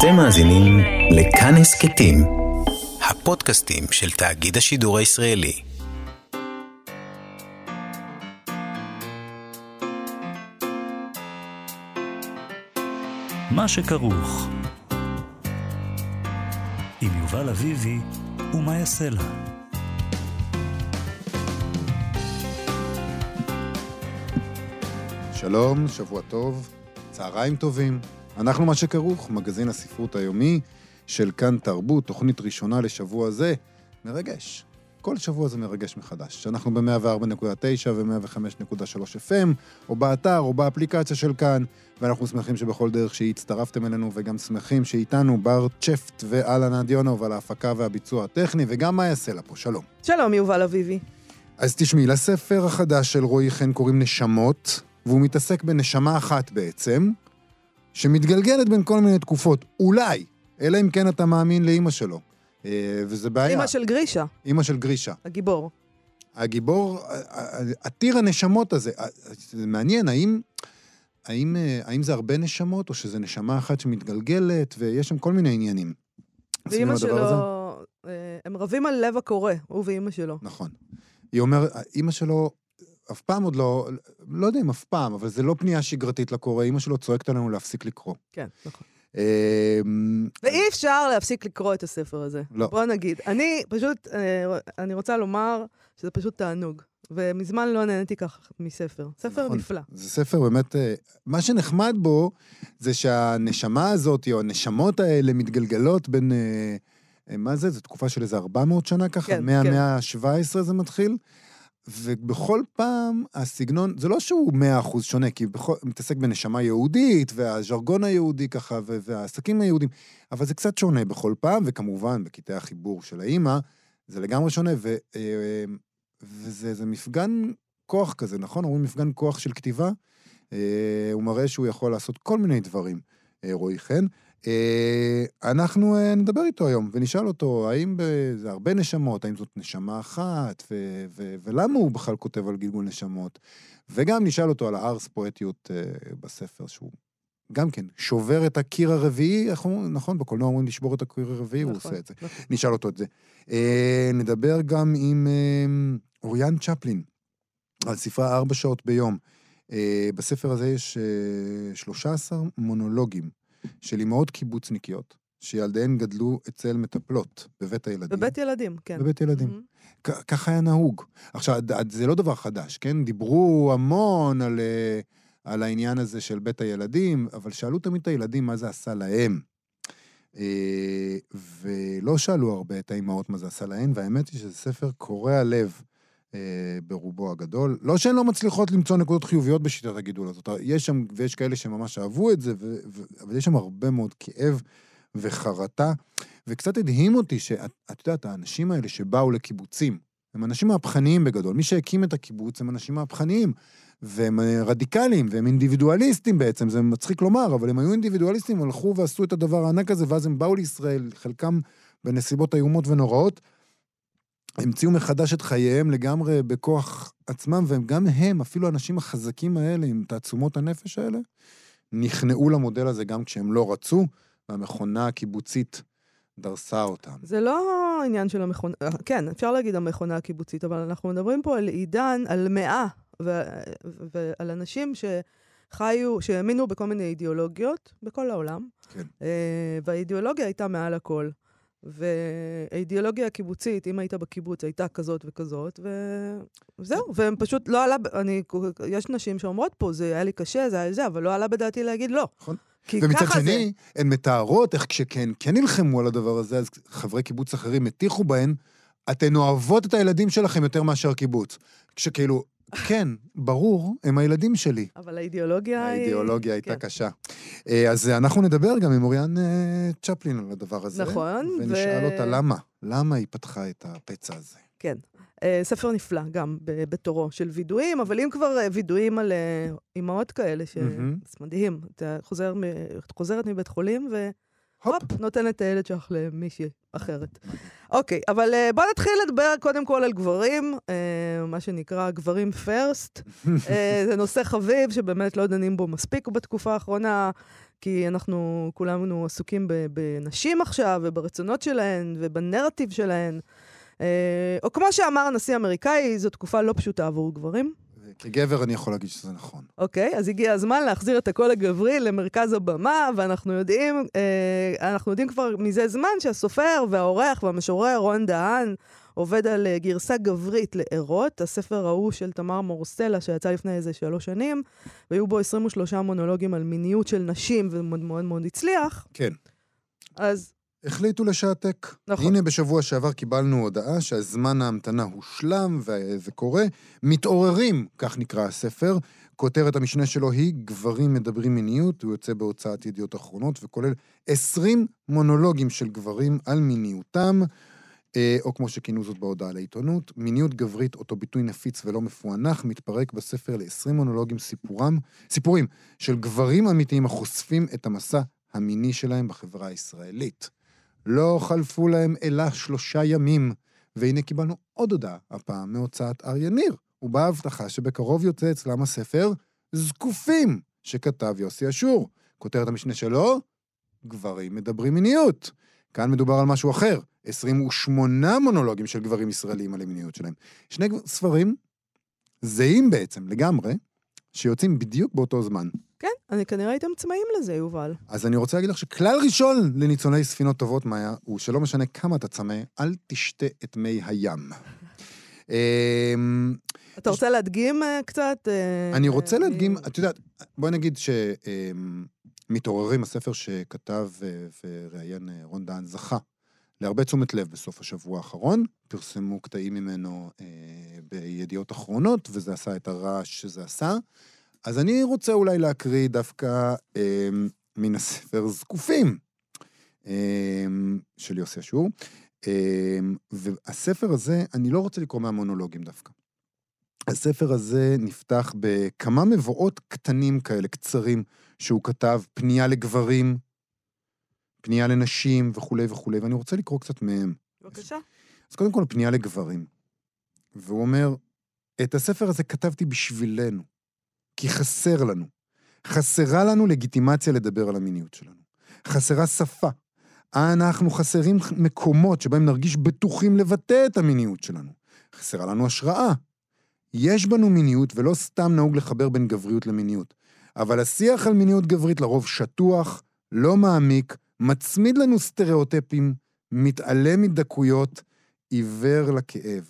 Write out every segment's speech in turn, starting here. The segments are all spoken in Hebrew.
אתם מאזינים לכאן הסכתים, הפודקאסטים של תאגיד השידור הישראלי. מה שכרוך עם יובל אביבי ומה יעשה לה. שלום, שבוע טוב, צהריים טובים. אנחנו מה שכרוך, מגזין הספרות היומי של כאן תרבות, תוכנית ראשונה לשבוע זה. מרגש. כל שבוע זה מרגש מחדש. אנחנו ב-104.9 ו-105.3 FM, או באתר או באפליקציה של כאן, ואנחנו שמחים שבכל דרך שהצטרפתם אלינו, וגם שמחים שאיתנו בר צ'פט ואלן אדיונוב על ההפקה והביצוע הטכני, וגם מה יעשה לה פה. שלום. שלום, יובל אביבי. אז תשמעי, לספר החדש של רועי חן קוראים נשמות, והוא מתעסק בנשמה אחת בעצם, שמתגלגלת בין כל מיני תקופות. אולי, אלא אם כן אתה מאמין לאמא שלו. וזה בעיה. אמא של גרישה. אמא של גרישה. הגיבור. הגיבור, עתיר הנשמות הזה. זה מעניין, האם זה הרבה נשמות, או שזה נשמה אחת שמתגלגלת, ויש שם כל מיני עניינים. ואמא שלו, הם רבים על לב הקורא, הוא ואמא שלו. נכון. היא אומרת, אמא שלו, אף פעם עוד לא יודע אם אף פעם, אבל זה לא פנייה שגרתית לקורא, אמא שלו צועקת עלינו להפסיק לקרוא. כן, נכון. ואי אפשר להפסיק לקרוא את הספר הזה. לא. בוא נגיד. אני רוצה לומר שזה פשוט תענוג. ומזמן לא נהניתי כך מספר. ספר נפלא. זה ספר באמת, מה שנחמד בו, זה שהנשמה הזאת, או הנשמות האלה מתגלגלות בין, מה זה? זו תקופה של איזה 400 שנה ככה, 100-117 זה מתחיל. ובכל פעם הסגנון, זה לא שהוא 100% שונה, כי מתעסק בנשמה יהודית, והז'רגון היהודי ככה, והעסקים היהודים, אבל זה קצת שונה בכל פעם, וכמובן בקטעי החיבור של האמא, זה לגמרי שונה, וזה מפגן כוח כזה, נכון? אומרים מפגן כוח של כתיבה, הוא מראה שהוא יכול לעשות כל מיני דברים, רועי חן. אנחנו נדבר איתו היום, ונשאל אותו, האם זה הרבה נשמות, האם זאת נשמה אחת, ולמה הוא בכלל כותב על גלגול נשמות, וגם נשאל אותו על הארס פואטיות בספר, שהוא גם כן שובר את הקיר הרביעי, נכון, בקולנוע אומרים לשבור את הקיר הרביעי, הוא עושה את זה. נשאל אותו את זה. נדבר גם עם אוריאן צ'פלין, על ספרה 4 שעות ביום. בספר הזה יש 13 מונולוגים, של אמהות קיבוצניקיות, שילדיהן גדלו אצל מטפלות בבית הילדים. בבית ילדים, כן. בבית ילדים. ככה היה נהוג. עכשיו, זה לא דבר חדש, כן? דיברו המון על העניין הזה של בית הילדים, אבל שאלו תמיד את הילדים מה זה עשה להם. ולא שאלו הרבה את האמהות מה זה עשה להן, והאמת היא שזה ספר קורע לב ברובו הגדול. לא שהן לא מצליחות למצוא נקודות חיוביות בשיטת הגידול הזאת. יש שם, ויש כאלה שממש אהבו את זה, אבל יש שם הרבה מאוד כאב וחרטה, וקצת הדהים אותי שאת יודעת, האנשים האלה שבאו לקיבוצים, הם אנשים מהפכניים בגדול. מי שהקים את הקיבוץ הם אנשים מהפכניים, והם רדיקליים, והם אינדיבידואליסטים בעצם, זה מצחיק לומר, אבל הם היו אינדיבידואליסטים, הלכו ועשו את הדבר הענק הזה, ואז הם באו לישראל, חלקם בנסיבות איומות ונוראות, המציאו מחדש את חייהם לגמרי בכוח עצמם, וגם הם, אפילו האנשים החזקים האלה, עם תעצומות הנפש האלה, נכנעו למודל הזה גם כשהם לא רצו, והמכונה הקיבוצית דרסה אותם. זה לא עניין של המכונה, כן, אפשר להגיד המכונה הקיבוצית, אבל אנחנו מדברים פה על עידן, על 100, ועל אנשים שחיו, שהאמינו בכל מיני אידיאולוגיות, בכל העולם, כן. והאידיאולוגיה הייתה מעל הכל. והאידיאולוגיה הקיבוצית, אם היית בקיבוץ, הייתה כזאת וכזאת, וזהו, והם פשוט לא עלה, יש נשים שאומרות פה, זה היה לי קשה, זה היה זה, אבל לא עלה בדעתי להגיד לא. נכון. ומצד שני, הן מתארות איך כשכן נלחמו על הדבר הזה, אז חברי קיבוץ אחרים מתיחו בהן, אתן אוהבות את הילדים שלכם יותר מאשר קיבוץ. כשכאילו, כן, ברור, הם הילדים שלי. אבל האידיאולוגיה הייתה קשה. אז אנחנו נדבר גם עם אוריאן צ'פלין על הדבר הזה. נכון. ונשאל אותה למה היא פתחה את הפצע הזה. כן. ספר נפלא, גם בתורו של וידועים, אבל אם כבר וידועים על אמהות כאלה, שמדהים, אתה חוזרת מבית חולים, והופ, נותנת את הילד שלך למישהי אחרת. אוקיי, אבל בוא נתחיל לדבר קודם כל על גברים, מה שנקרא גברים פרסט. זה נושא חביב שבאמת לא דנים בו מספיק בתקופה האחרונה, כי אנחנו כולנו עסוקים בנשים עכשיו, וברצונות שלהן, ובנרטיב שלהן. או כמו שאמר הנשיא האמריקאי, זו תקופה לא פשוטה עבור גברים. כגבר אני יכול להגיד שזה נכון. אוקיי, אז הגיע הזמן להחזיר את הקול הגברי למרכז הבמה, ואנחנו יודעים כבר מזה זמן שהסופר והעורך והמשורר רון דהן עובד על גרסה גברית לארות, הספר ההוא של תמר מורסלה שיצא לפני איזה 3 שנים, והיו בו 23 מונולוגים על מיניות של נשים, ומאוד מאוד מאוד הצליח. כן. אז החליטו לשעתק. נכון. הנה בשבוע שעבר קיבלנו הודעה שהזמן ההמתנה הושלם וזה קורה. מתעוררים, כך נקרא הספר. כותרת המשנה שלו היא גברים מדברים מיניות, הוא יוצא בהוצאת ידיעות אחרונות וכולל 20 מונולוגים של גברים על מיניותם, או כמו שכינו זאת בהודעה לעיתונות, מיניות גברית, אותו ביטוי נפיץ ולא מפוענח, מתפרק בספר ל-20 מונולוגים סיפורים של גברים אמיתיים החושפים את המסע המיני שלהם בחברה הישראלית. לא חלפו להם אלא 3 ימים, והנה קיבלנו עוד הודעה, הפעם מהוצאת אריה ניר, ובהבטחה שבקרוב יוצא אצלם הספר זקופים, שכתב יוסי אשור. כותרת המשנה שלו, גברים מדברים מיניות. כאן מדובר על משהו אחר, 28 מונולוגים של גברים ישראלים על המיניות שלהם. 2 ספרים זהים בעצם לגמרי, שיוצאים בדיוק באותו זמן. כן, אני כנראה הייתם צמאים לזה, יובל. אז אני רוצה להגיד לך שכלל ראשון לניצולי ספינות טובות, מאיה, הוא שלא משנה כמה אתה צמא, אל תשתה את מי הים. אתה רוצה להדגים קצת? אני רוצה להדגים, את יודעת, בואי נגיד שמתעוררים, הספר שכתב וראיין רון דהן זכה להרבה תשומת לב בסוף השבוע האחרון, פרסמו קטעים ממנו בידיעות אחרונות, וזה עשה את הרעש שזה עשה. אז אני רוצה אולי להקריא דווקא מן הספר זקופים של יוסי אשור, והספר הזה, אני לא רוצה לקרוא מהמונולוגים דווקא. הספר הזה נפתח בכמה מבואות קטנים כאלה, קצרים, שהוא כתב פנייה לגברים, פנייה לנשים וכו' וכו', ואני רוצה לקרוא קצת מהם. בבקשה. אז קודם כל פנייה לגברים, והוא אומר, את הספר הזה כתבתי בשבילנו, כי חסר לנו. חסרה לנו לגיטימציה לדבר על המיניות שלנו. חסרה שפה. אנחנו חסרים מקומות שבהם נרגיש בטוחים לבטא את המיניות שלנו. חסרה לנו השראה. יש בנו מיניות ולא סתם נהוג לחבר בין גבריות למיניות. אבל השיח על מיניות גברית לרוב שטוח, לא מעמיק, מצמיד לנו סטריאוטיפים, מתעלם מדקויות, עיוור לכאב.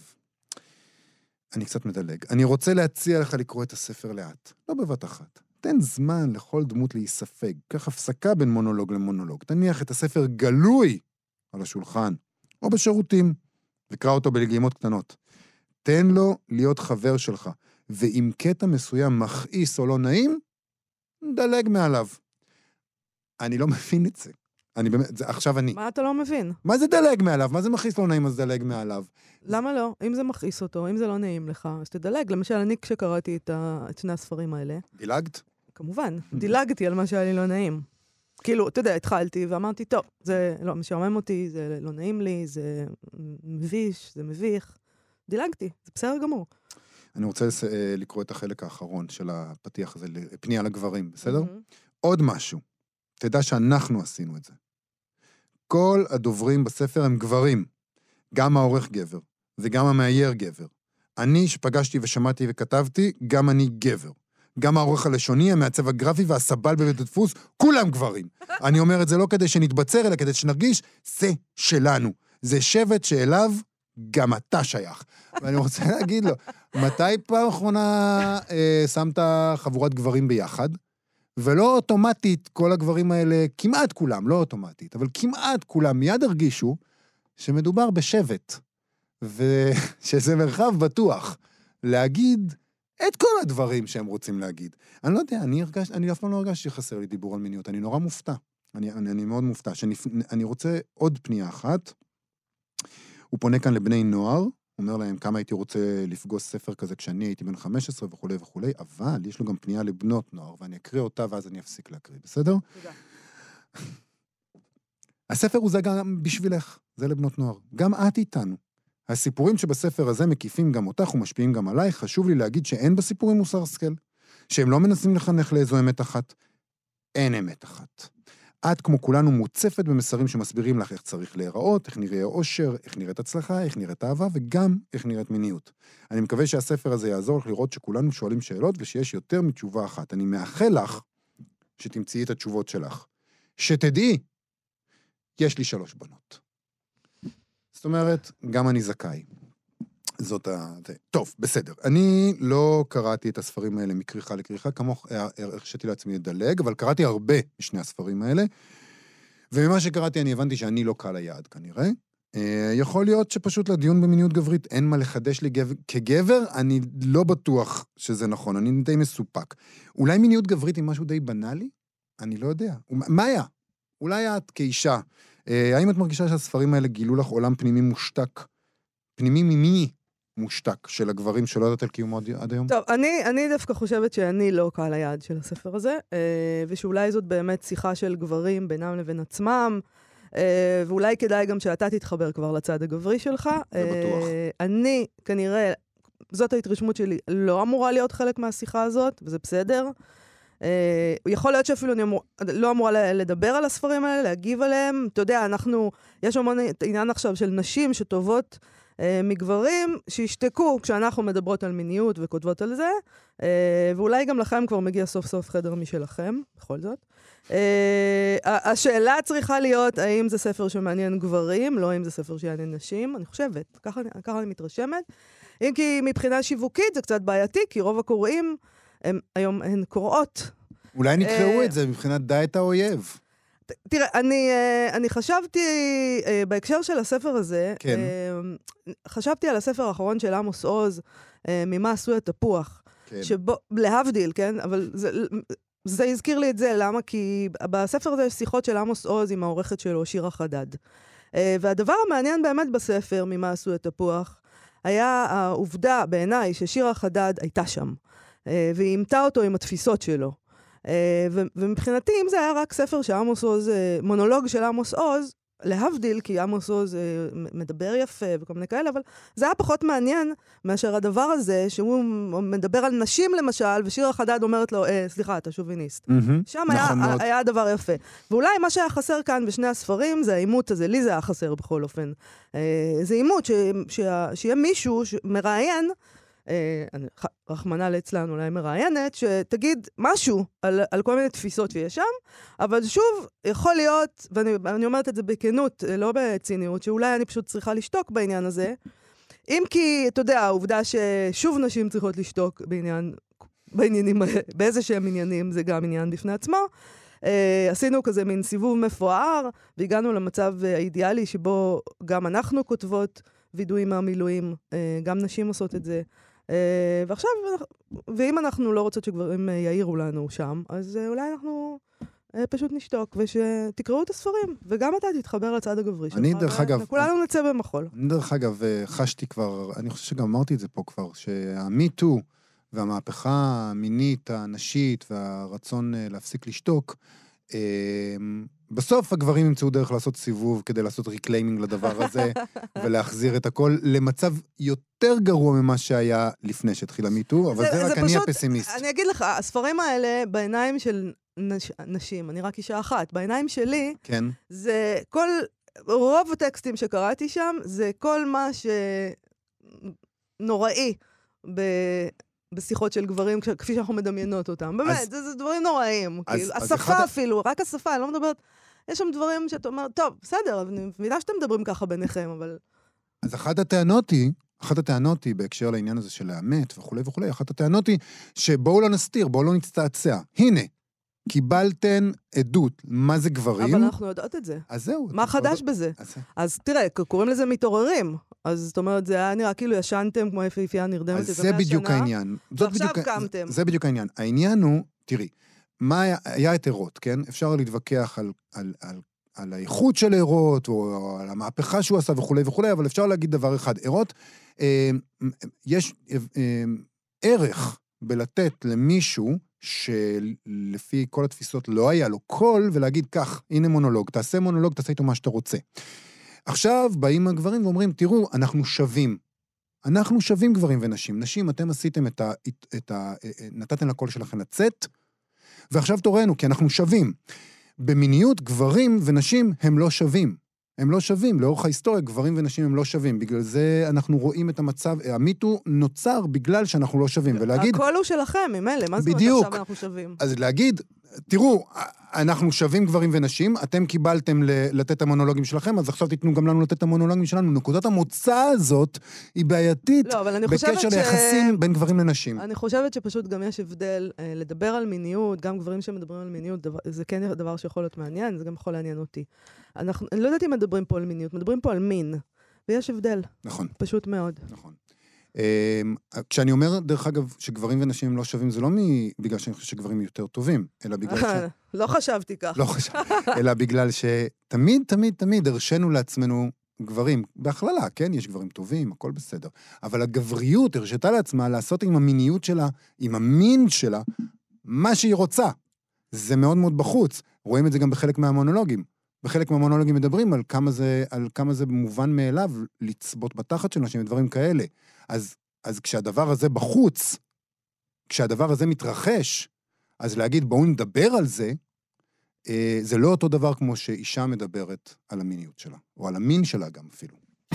אני קצת מדלג. אני רוצה להציע לך לקרוא את הספר לאט, לא בבת אחת. תן זמן לכל דמות להיספג, קח הפסקה בין מונולוג למונולוג. תניח את הספר גלוי על השולחן, או בשירותים, וקרא אותו בלגימות קטנות. תן לו להיות חבר שלך, ואם קטע מסוים מכעיס או לא נעים, דלג מעליו. אני לא מבין את זה. עכשיו אני. מה אתה לא מבין? מה זה דלג מעליו? מה זה מכעיס לא נעים אז דלג מעליו? למה לא? אם זה מכעיס אותו, אם זה לא נעים לך, אז תדלג. למשל, אני כשקראתי את 2 הספרים האלה. דילגת? כמובן. דילגתי על מה שהיה לי לא נעים. כאילו, אתה יודע, התחלתי ואמרתי, טוב, זה לא משעמם אותי, זה לא נעים לי, זה מביש, זה מביך. דילגתי, זה בסדר גמור. אני רוצה לקרוא את החלק האחרון של הפתיח הזה, פנייה לגברים, בסדר? עוד משהו. תדע שאנחנו עשינו את זה. כל הדוברים בספר הם גברים. גם העורך גבר, וגם המאייר גבר. אני שפגשתי ושמעתי וכתבתי, גם אני גבר. גם העורך הלשוני, המעצב הגרפי והסבל בבית הדפוס, כולם גברים. אני אומר את זה לא כדי שנתבצר, אלא כדי שנרגיש, זה שלנו. זה שבט שאליו גם אתה שייך. ואני רוצה להגיד לו, מתי פעם אחרונה שמת חבורת גברים ביחד? ולא אוטומטית, כל הגברים האלה, כמעט כולם, לא אוטומטית, אבל כמעט כולם מיד הרגישו שמדובר בשבט, ושזה מרחב בטוח, להגיד את כל הדברים שהם רוצים להגיד. אני לא יודע, אני אף פעם לא הרגשתי שחסר לי דיבור על מיניות, אני נורא מופתע. אני מאוד מופתע. אני רוצה עוד פנייה אחת. הוא פונה כאן לבני נוער, אומר להם כמה הייתי רוצה לפגוש ספר כזה כשאני הייתי בן 15 וכו' וכו', אבל יש לו גם פנייה לבנות נוער, ואני אקריא אותה ואז אני אפסיק להקריא, בסדר? תודה. הספר הוא זה גם בשבילך, זה לבנות נוער. גם את איתנו. הסיפורים שבספר הזה מקיפים גם אותך ומשפיעים גם עלייך, חשוב לי להגיד שאין בסיפורים מוסר השכל, שהם לא מנסים לחנך לאיזו אמת אחת. אין אמת אחת. את, כמו כולנו, מוצפת במסרים שמסבירים לך איך צריך להיראות, איך נראה אושר, איך נראית הצלחה, איך נראית אהבה, וגם איך נראית מיניות. אני מקווה שהספר הזה יעזור לך לראות שכולנו שואלים שאלות, ושיש יותר מתשובה אחת. אני מאחל לך שתמצאי את התשובות שלך. שתדעי, יש לי 3 בנות. זאת אומרת, גם אני זכאי. טוב, בסדר. אני לא קראתי את הספרים האלה מכריכה לכריכה, כמוך הרשיתי לעצמי לדלג, אבל קראתי הרבה משני הספרים האלה, וממה שקראתי אני הבנתי שאני לא קהל היעד כנראה. יכול להיות שפשוט לדיון במיניות גברית אין מה לחדש לי כגבר, אני לא בטוח שזה נכון, אני די מסופק. אולי מיניות גברית היא משהו די בנאלי? אני לא יודע. מה היה? אולי את כאישה, האם את מרגישה שהספרים האלה גילו לך עולם פנימי מושתק? פנימי ממי מושתק של הגברים שלא יודעת על קיומו עד היום? טוב, אני דווקא חושבת שאני לא קהל היעד של הספר הזה, ושאולי זאת באמת שיחה של גברים בינם לבין עצמם, ואולי כדאי גם שאתה תתחבר כבר לצד הגברי שלך. זה בטוח. אני כנראה, זאת ההתרשמות שלי, לא אמורה להיות חלק מהשיחה הזאת, וזה בסדר. יכול להיות שאפילו אני לא אמורה לדבר על הספרים האלה, להגיב עליהם. אתה יודע, יש המון עניין עכשיו של נשים שטובות מגברים שישתקו כשאנחנו מדברות על מיניות וכותבות על זה, ואולי גם לכם כבר מגיע סוף סוף חדר משלכם, בכל זאת. השאלה צריכה להיות, האם זה ספר שמעניין גברים, לא האם זה ספר שיעניין נשים, אני חושבת, ככה אני מתרשמת. אם כי מבחינה שיווקית זה קצת בעייתי, כי רוב הקוראים היום הן קוראות. אולי נקראו את זה מבחינת דעת האויב. תראה, אני חשבתי, בהקשר של הספר הזה, כן. חשבתי על הספר האחרון של עמוס עוז, ממה עשוי התפוח, כן. שבו, להבדיל, כן? אבל זה הזכיר לי את זה, למה? כי בספר הזה יש שיחות של עמוס עוז עם העורכת שלו, שירה חדד. והדבר המעניין באמת בספר, ממה עשוי התפוח, היה העובדה בעיניי ששירה חדד הייתה שם, והיא אימתה אותו עם התפיסות שלו. ומבחינתי, אם זה היה רק ספר של עמוס עוז, מונולוג של עמוס עוז, להבדיל, כי עמוס עוז מדבר יפה וכל מיני כאלה, אבל זה היה פחות מעניין מאשר הדבר הזה, שהוא מדבר על נשים למשל, ושירה חדד אומרת לו, סליחה, אתה שוביניסט. שם היה הדבר יפה. ואולי מה שהיה חסר כאן בשני הספרים, זה האימות הזה, לי זה היה חסר בכל אופן. זה אימות שיהיה מישהו שמראיין, רחמנה לאצלן אולי מראיינת, שתגיד משהו על כל מיני תפיסות שיש שם, אבל שוב, יכול להיות, ואני אומרת את זה בכנות, לא בציניות, שאולי אני פשוט צריכה לשתוק בעניין הזה, אם כי, אתה יודע, העובדה ששוב נשים צריכות לשתוק בעניינים, באיזה שהם עניינים, זה גם עניין בפני עצמו, עשינו כזה מין סיבוב מפואר, והגענו למצב האידיאלי שבו גם אנחנו כותבות וידועים מהמילואים, גם נשים עושות את זה, ועכשיו, ואם אנחנו לא רוצות שגברים יעירו לנו שם, אז אולי אנחנו פשוט נשתוק, ושתקראו את הספרים, וגם אתה תתחבר לצד הגברי שלך. אני דרך אגב... כולנו נצא במחול. אני דרך אגב חשתי כבר, אני חושב שגם אמרתי את זה פה כבר, שהמיטו והמהפכה המינית, הנשית, והרצון להפסיק לשתוק, בסוף הגברים ימצאו דרך לעשות סיבוב כדי לעשות ריקליימינג לדבר הזה, ולהחזיר את הכל למצב יותר גרוע ממה שהיה לפני שהתחיל המיטו, אבל זה רק אני הפסימיסט. אני אגיד לך, הספרים האלה בעיניים של נשים, אני רק אישה אחת, בעיניים שלי, כן. זה רוב הטקסטים שקראתי שם, זה כל מה שנוראי בשיחות של גברים, כפי שאנחנו מדמיינות אותם. באמת, זה דברים נוראים. השפה אפילו, רק השפה, אני לא מדברת, יש שם דברים שאתה אומר, טוב, בסדר, אני מבינה שאתם מדברים ככה ביניכם, אבל... אז אחת הטענות היא, בהקשר לעניין הזה של האמת וכו' וכו', אחת הטענות היא, שבואו לא נסתיר, בואו לא נצטעצע. הנה, קיבלתן עדות, מה זה גברים? אבל אנחנו יודעות את זה. אז זהו. מה חדש בזה? אז תראה, קוראים לזה מתעוררים. אז זאת אומרת, זה היה נראה כאילו ישנתם כמו יפהפייה נרדמת את 100 שנה. אז זה בדיוק העניין. ועכשיו קמתם. זה בדיוק העניין. העניין הוא, תראי, מה היה את עירות, כן? אפשר להתווכח על האיכות של עירות, או על המהפכה שהוא עשה וכו' וכו', אבל אפשר להגיד דבר אחד. עירות, יש ערך בלתת למישהו שלפי כל התפיסות לא היה לו קול, ולהגיד כך, הנה מונולוג, תעשה מונולוג, תעשה איתו מה שאתה רוצה. עכשיו באים הגברים ואומרים, תראו, אנחנו שווים. אנחנו שווים גברים ונשים. נשים, אתם עשיתם נתתם לקול שלכם לצאת, ועכשיו תורנו, כי אנחנו שווים. במיניות, גברים ונשים הם לא שווים. הם לא שווים, לאורך ההיסטוריה, גברים ונשים הם לא שווים. בגלל זה אנחנו רואים את המצב, המיתו נוצר בגלל שאנחנו לא שווים. ולהגיד... הכל הוא שלכם, ממילא, מה זאת אומרת עכשיו אנחנו שווים? אז להגיד, תראו, אנחנו שווים גברים ונשים, אתם קיבלתם לתת את המונולוגים שלכם, אז עכשיו תיתנו גם לנו לתת את המונולוגים שלנו. נקודת המוצא הזאת היא בעייתית בקשר ליחסים בין גברים לנשים. אני חושבת שפשוט גם יש הבדל לדבר על מיניות, גם גברים שמדברים על מיניות, זה כן דבר שיכול להיות מעניין, זה גם יכול לעניין אותי. אני לא יודעת אם מדברים פה על מיניות, מדברים פה על מין, ויש הבדל. נכון. פשוט מאוד. נכון. כשאני אומר, דרך אגב, שגברים ונשים הם לא שווים, זה לא בגלל שאני חושב שגברים יותר טובים, אלא בגלל לא חשבתי כך. לא חשבתי, אלא בגלל שתמיד, תמיד, תמיד הרשנו לעצמנו גברים, בהכללה, כן? יש גברים טובים, הכל בסדר. אבל הגבריות הרשתה לעצמה לעשות עם המיניות שלה, עם המין שלה, מה שהיא רוצה. זה מאוד מאוד בחוץ. רואים את זה גם בחלק מהמונולוגים. בחלק מהמונולוגים מדברים על כמה זה מובן מאליו לצבות בתחת של נשים ודברים כאלה. אז כשהדבר הזה בחוץ, כשהדבר הזה מתרחש, אז להגיד בואו נדבר על זה, זה לא אותו דבר כמו שאישה מדברת על המיניות שלה, או על המין שלה גם אפילו.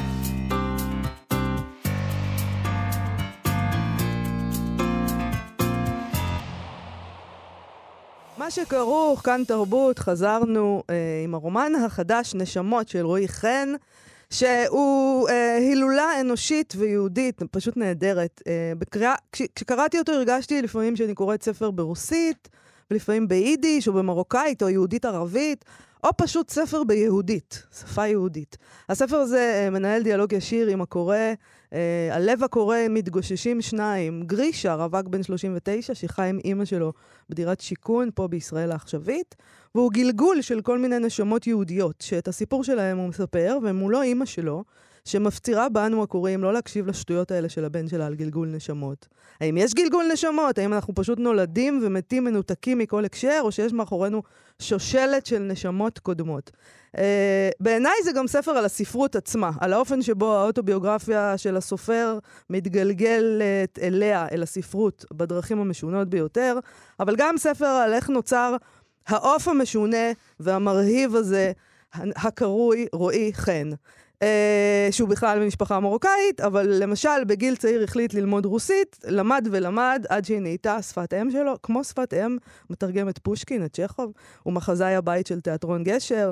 מה שכרוך, כאן תרבות, חזרנו עם הרומן החדש נשמות של רועי חן, שהוא הילולה אנושית ויהודית, פשוט נהדרת. כשקראתי אותו הרגשתי לפעמים שאני קוראת ספר ברוסית, ולפעמים ביידיש או במרוקאית או יהודית ערבית, או פשוט ספר ביהודית, שפה יהודית. הספר הזה מנהל דיאלוג ישיר עם הקורא, הלב הקורא מתגוששים שניים, גרישה, רווק בן 39, שחי עם אמא שלו בדירת שיכון פה בישראל העכשווית, והוא גלגול של כל מיני נשמות יהודיות, שאת הסיפור שלהם הוא מספר, ומולו אמא שלו, שמפצירה בנו הקוראים לא להקשיב לשטויות האלה של הבן שלה על גלגול נשמות. האם יש גלגול נשמות? האם אנחנו פשוט נולדים ומתים מנותקים מכל הקשר, או שיש מאחורינו שושלת של נשמות קודמות? בעיניי זה גם ספר על הספרות עצמה, על האופן שבו האוטוביוגרפיה של הסופר מתגלגלת אליה, אל הספרות, בדרכים המשונות ביותר, אבל גם ספר על איך נוצר העוף המשונה והמרהיב הזה, הקרוי רועי חן. שהוא בכלל ממשפחה מרוקאית, אבל למשל בגיל צעיר החליט ללמוד רוסית, למד ולמד עד שהיא נהייתה שפת אם שלו, כמו שפת אם, מתרגם את פושקין, את צ'כוב, הוא מחזאי הבית של תיאטרון גשר.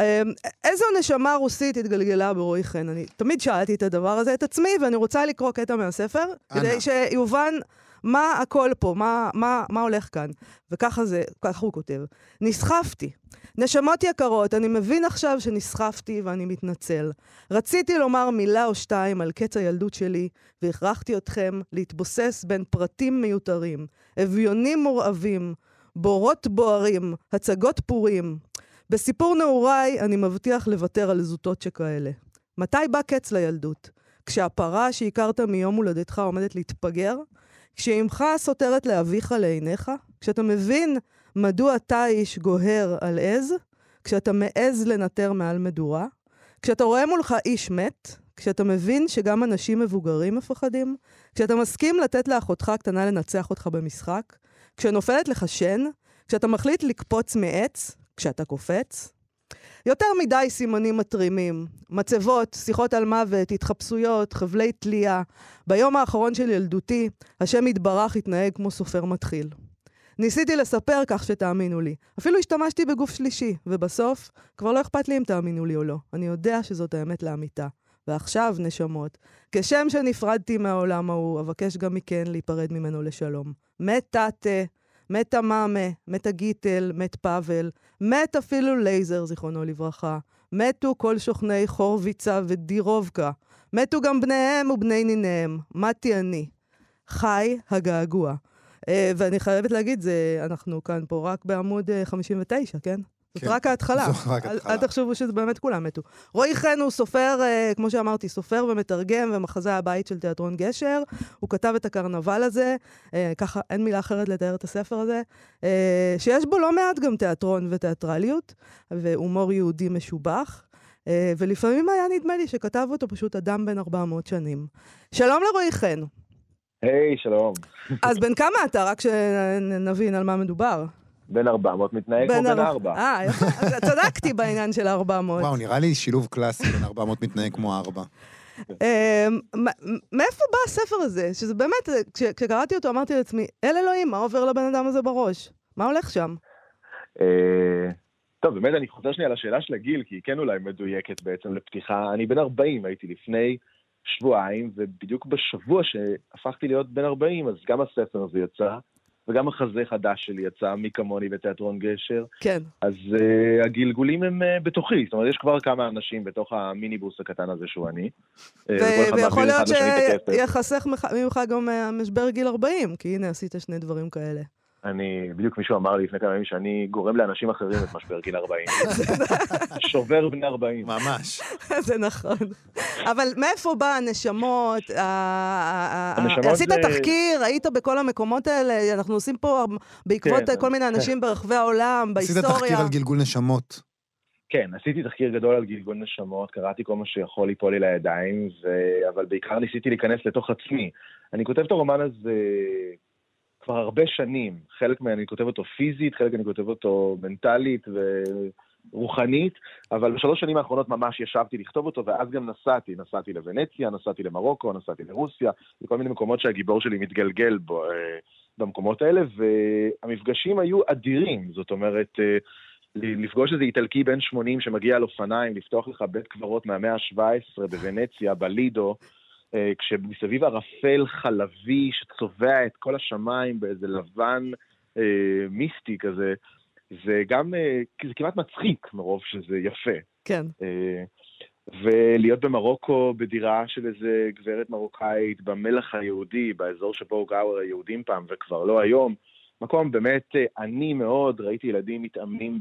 איזו נשמה רוסית התגלגלה ברועי חן? אני תמיד שאלתי את הדבר הזה את עצמי, ואני רוצה לקרוא קטע מהספר, כדי שיובן מה הכל פה, מה הולך כאן. וככה הוא כותב. נסחפתי. נשמות יקרות, אני מבין עכשיו שנסחפתי ואני מתנצל. רציתי לומר מילה או שתיים על קץ הילדות שלי, והכרחתי אתכם להתבוסס בין פרטים מיותרים, אביונים מורעבים, בורות בוערים, הצגות פורים. בסיפור נעוריי אני מבטיח לוותר על זוטות שכאלה. מתי בא קץ לילדות? כשהפרה שהכרת מיום הולדתך עומדת להתפגר? כשאמך סותרת לאביך לעיניך? כשאתה מבין מדוע אתה איש גוהר על עז? כשאתה מעז לנטר מעל מדורה? כשאתה רואה מולך איש מת? כשאתה מבין שגם אנשים מבוגרים מפחדים? כשאתה מסכים לתת לאחותך הקטנה לנצח אותך במשחק? כשנופלת לך שן? כשאתה מחליט לקפוץ מעץ? כשאתה קופץ? יותר מדי סימנים מטרימים, מצבות, שיחות על מוות, התחפשויות, חבלי תלייה. ביום האחרון של ילדותי, השם יתברך התנהג כמו סופר מתחיל. ניסיתי לספר כך שתאמינו לי. אפילו השתמשתי בגוף שלישי, ובסוף כבר לא אכפת לי אם תאמינו לי או לא. אני יודע שזאת האמת לאמיתה. ועכשיו, נשמות, כשם שנפרדתי מהעולם ההוא, אבקש גם מכן להיפרד ממנו לשלום. מת תתה, מת המאמה, מת הגיטל, מת פאבל, מת אפילו לייזר, זיכרונו לברכה. מתו כל שוכני חורביצה ודירובקה. מתו גם בניהם ובני ניניהם. מתי אני. חי הגעגוע. ואני חייבת להגיד, אנחנו כאן פה רק בעמוד 59, כן? זאת רק ההתחלה. אל תחשבו שזה באמת כולם מתו. רועי חן הוא סופר, כמו שאמרתי, סופר ומתרגם ומחזאי הבית של תיאטרון גשר. הוא כתב את הקרנבל הזה, ככה אין מילה אחרת לתאר את הספר הזה, שיש בו לא מעט גם תיאטרון ותיאטרליות, והומור יהודי משובח, ולפעמים היה נדמה לי שכתב אותו פשוט אדם בן 400 שנים. שלום לרועי חן. היי, שלום. אז בין כמה אתה? רק שנבין על מה מדובר. בין 400 מתנהג כמו בין 4. יפה. צדקתי בעניין של 400. וואו, נראה לי שילוב קלאסי בין 400 מתנהג כמו 4. מאיפה בא הספר הזה? שזה באמת, כשקראתי אותו אמרתי לעצמי, אל אלוהים, מה עובר לבן אדם הזה בראש? מה הולך שם? טוב, באמת אני חוזר שנייה לשאלה של הגיל, כי היא כן אולי מדויקת בעצם לפתיחה. אני בן 40, הייתי לפני שבועיים, ובדיוק בשבוע שהפכתי להיות בן 40, אז גם הספר הזה יצא, וגם החזה חדש שלי יצא מכמוני בתיאטרון גשר. כן. אז הגלגולים הם בתוכי, זאת אומרת, יש כבר כמה אנשים בתוך המיניבוס הקטן הזה שהוא אני. ויכול להיות שיחסך ממך גם משבר גיל 40, כי הנה עשית שני דברים כאלה. בדיוק מישהו אמר לי לפני כמה ימים שאני גורם לאנשים אחרים את משבר גיל 40. שובר בני 40. ממש. זה נכון. אבל מאיפה בא הנשמות? עשית תחקיר, היית בכל המקומות האלה, אנחנו עושים פה בעקבות כל מיני אנשים ברחבי העולם, בהיסטוריה. עשית תחקיר על גלגול נשמות. כן, עשיתי תחקיר גדול על גלגול נשמות, קראתי כל מה שיכול ליפול לי לידיים, אבל בעיקר ניסיתי להיכנס לתוך עצמי. אני כותב את הרומן הזה כבר הרבה שנים, חלק אני כותב אותו פיזית, חלק אני כותב אותו מנטלית ורוחנית, אבל בשלוש שנים האחרונות ממש ישבתי לכתוב אותו, ואז גם נסעתי לוונציה, נסעתי למרוקו, נסעתי לרוסיה, וכל מיני מקומות שהגיבור שלי מתגלגל במקומות האלה, והמפגשים היו אדירים, זאת אומרת, לפגוש איזה איטלקי בן 80 שמגיע על אופניים, לפתוח לך בית קברות מהמאה ה-17 בוונציה, בלידו, כשמסביב ערפל חלבי שצובע את כל השמיים באיזה לבן מיסטי כזה, זה גם, זה כמעט מצחיק מרוב שזה יפה. כן. ולהיות במרוקו בדירה של איזה גברת מרוקאית במלח היהודי, באזור שבו גרו היהודים פעם וכבר לא היום, מקום באמת עני מאוד, ראיתי ילדים מתאמנים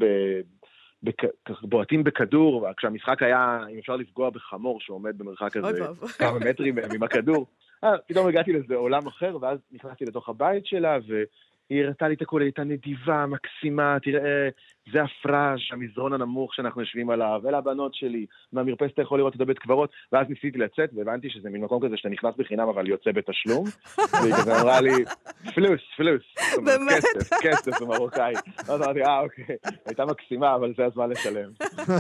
בועטים בכדור, כשהמשחק היה, אם אפשר לפגוע בחמור שעומד במרחק כזה כמה מטרים עם הכדור, פתאום הגעתי לזה עולם אחר, ואז נכנסתי לתוך הבית שלה, והיא הראתה לי את הכל, הייתה נדיבה, מקסימה, תראה, זה הפרש, המזרון הנמוך שאנחנו יושבים עליו, אלה הבנות שלי, מהמרפסת אתה יכול לראות את הבית קברות, ואז ניסיתי לצאת, והבנתי שזה מין מקום כזה שאתה נכנס בחינם, אבל יוצא בתשלום, והיא כזה אמרה לי, פלוס, באמת? כסף במרוקאי. אז אמרתי, אוקיי, הייתה מקסימה, אבל זה הזמן לשלם.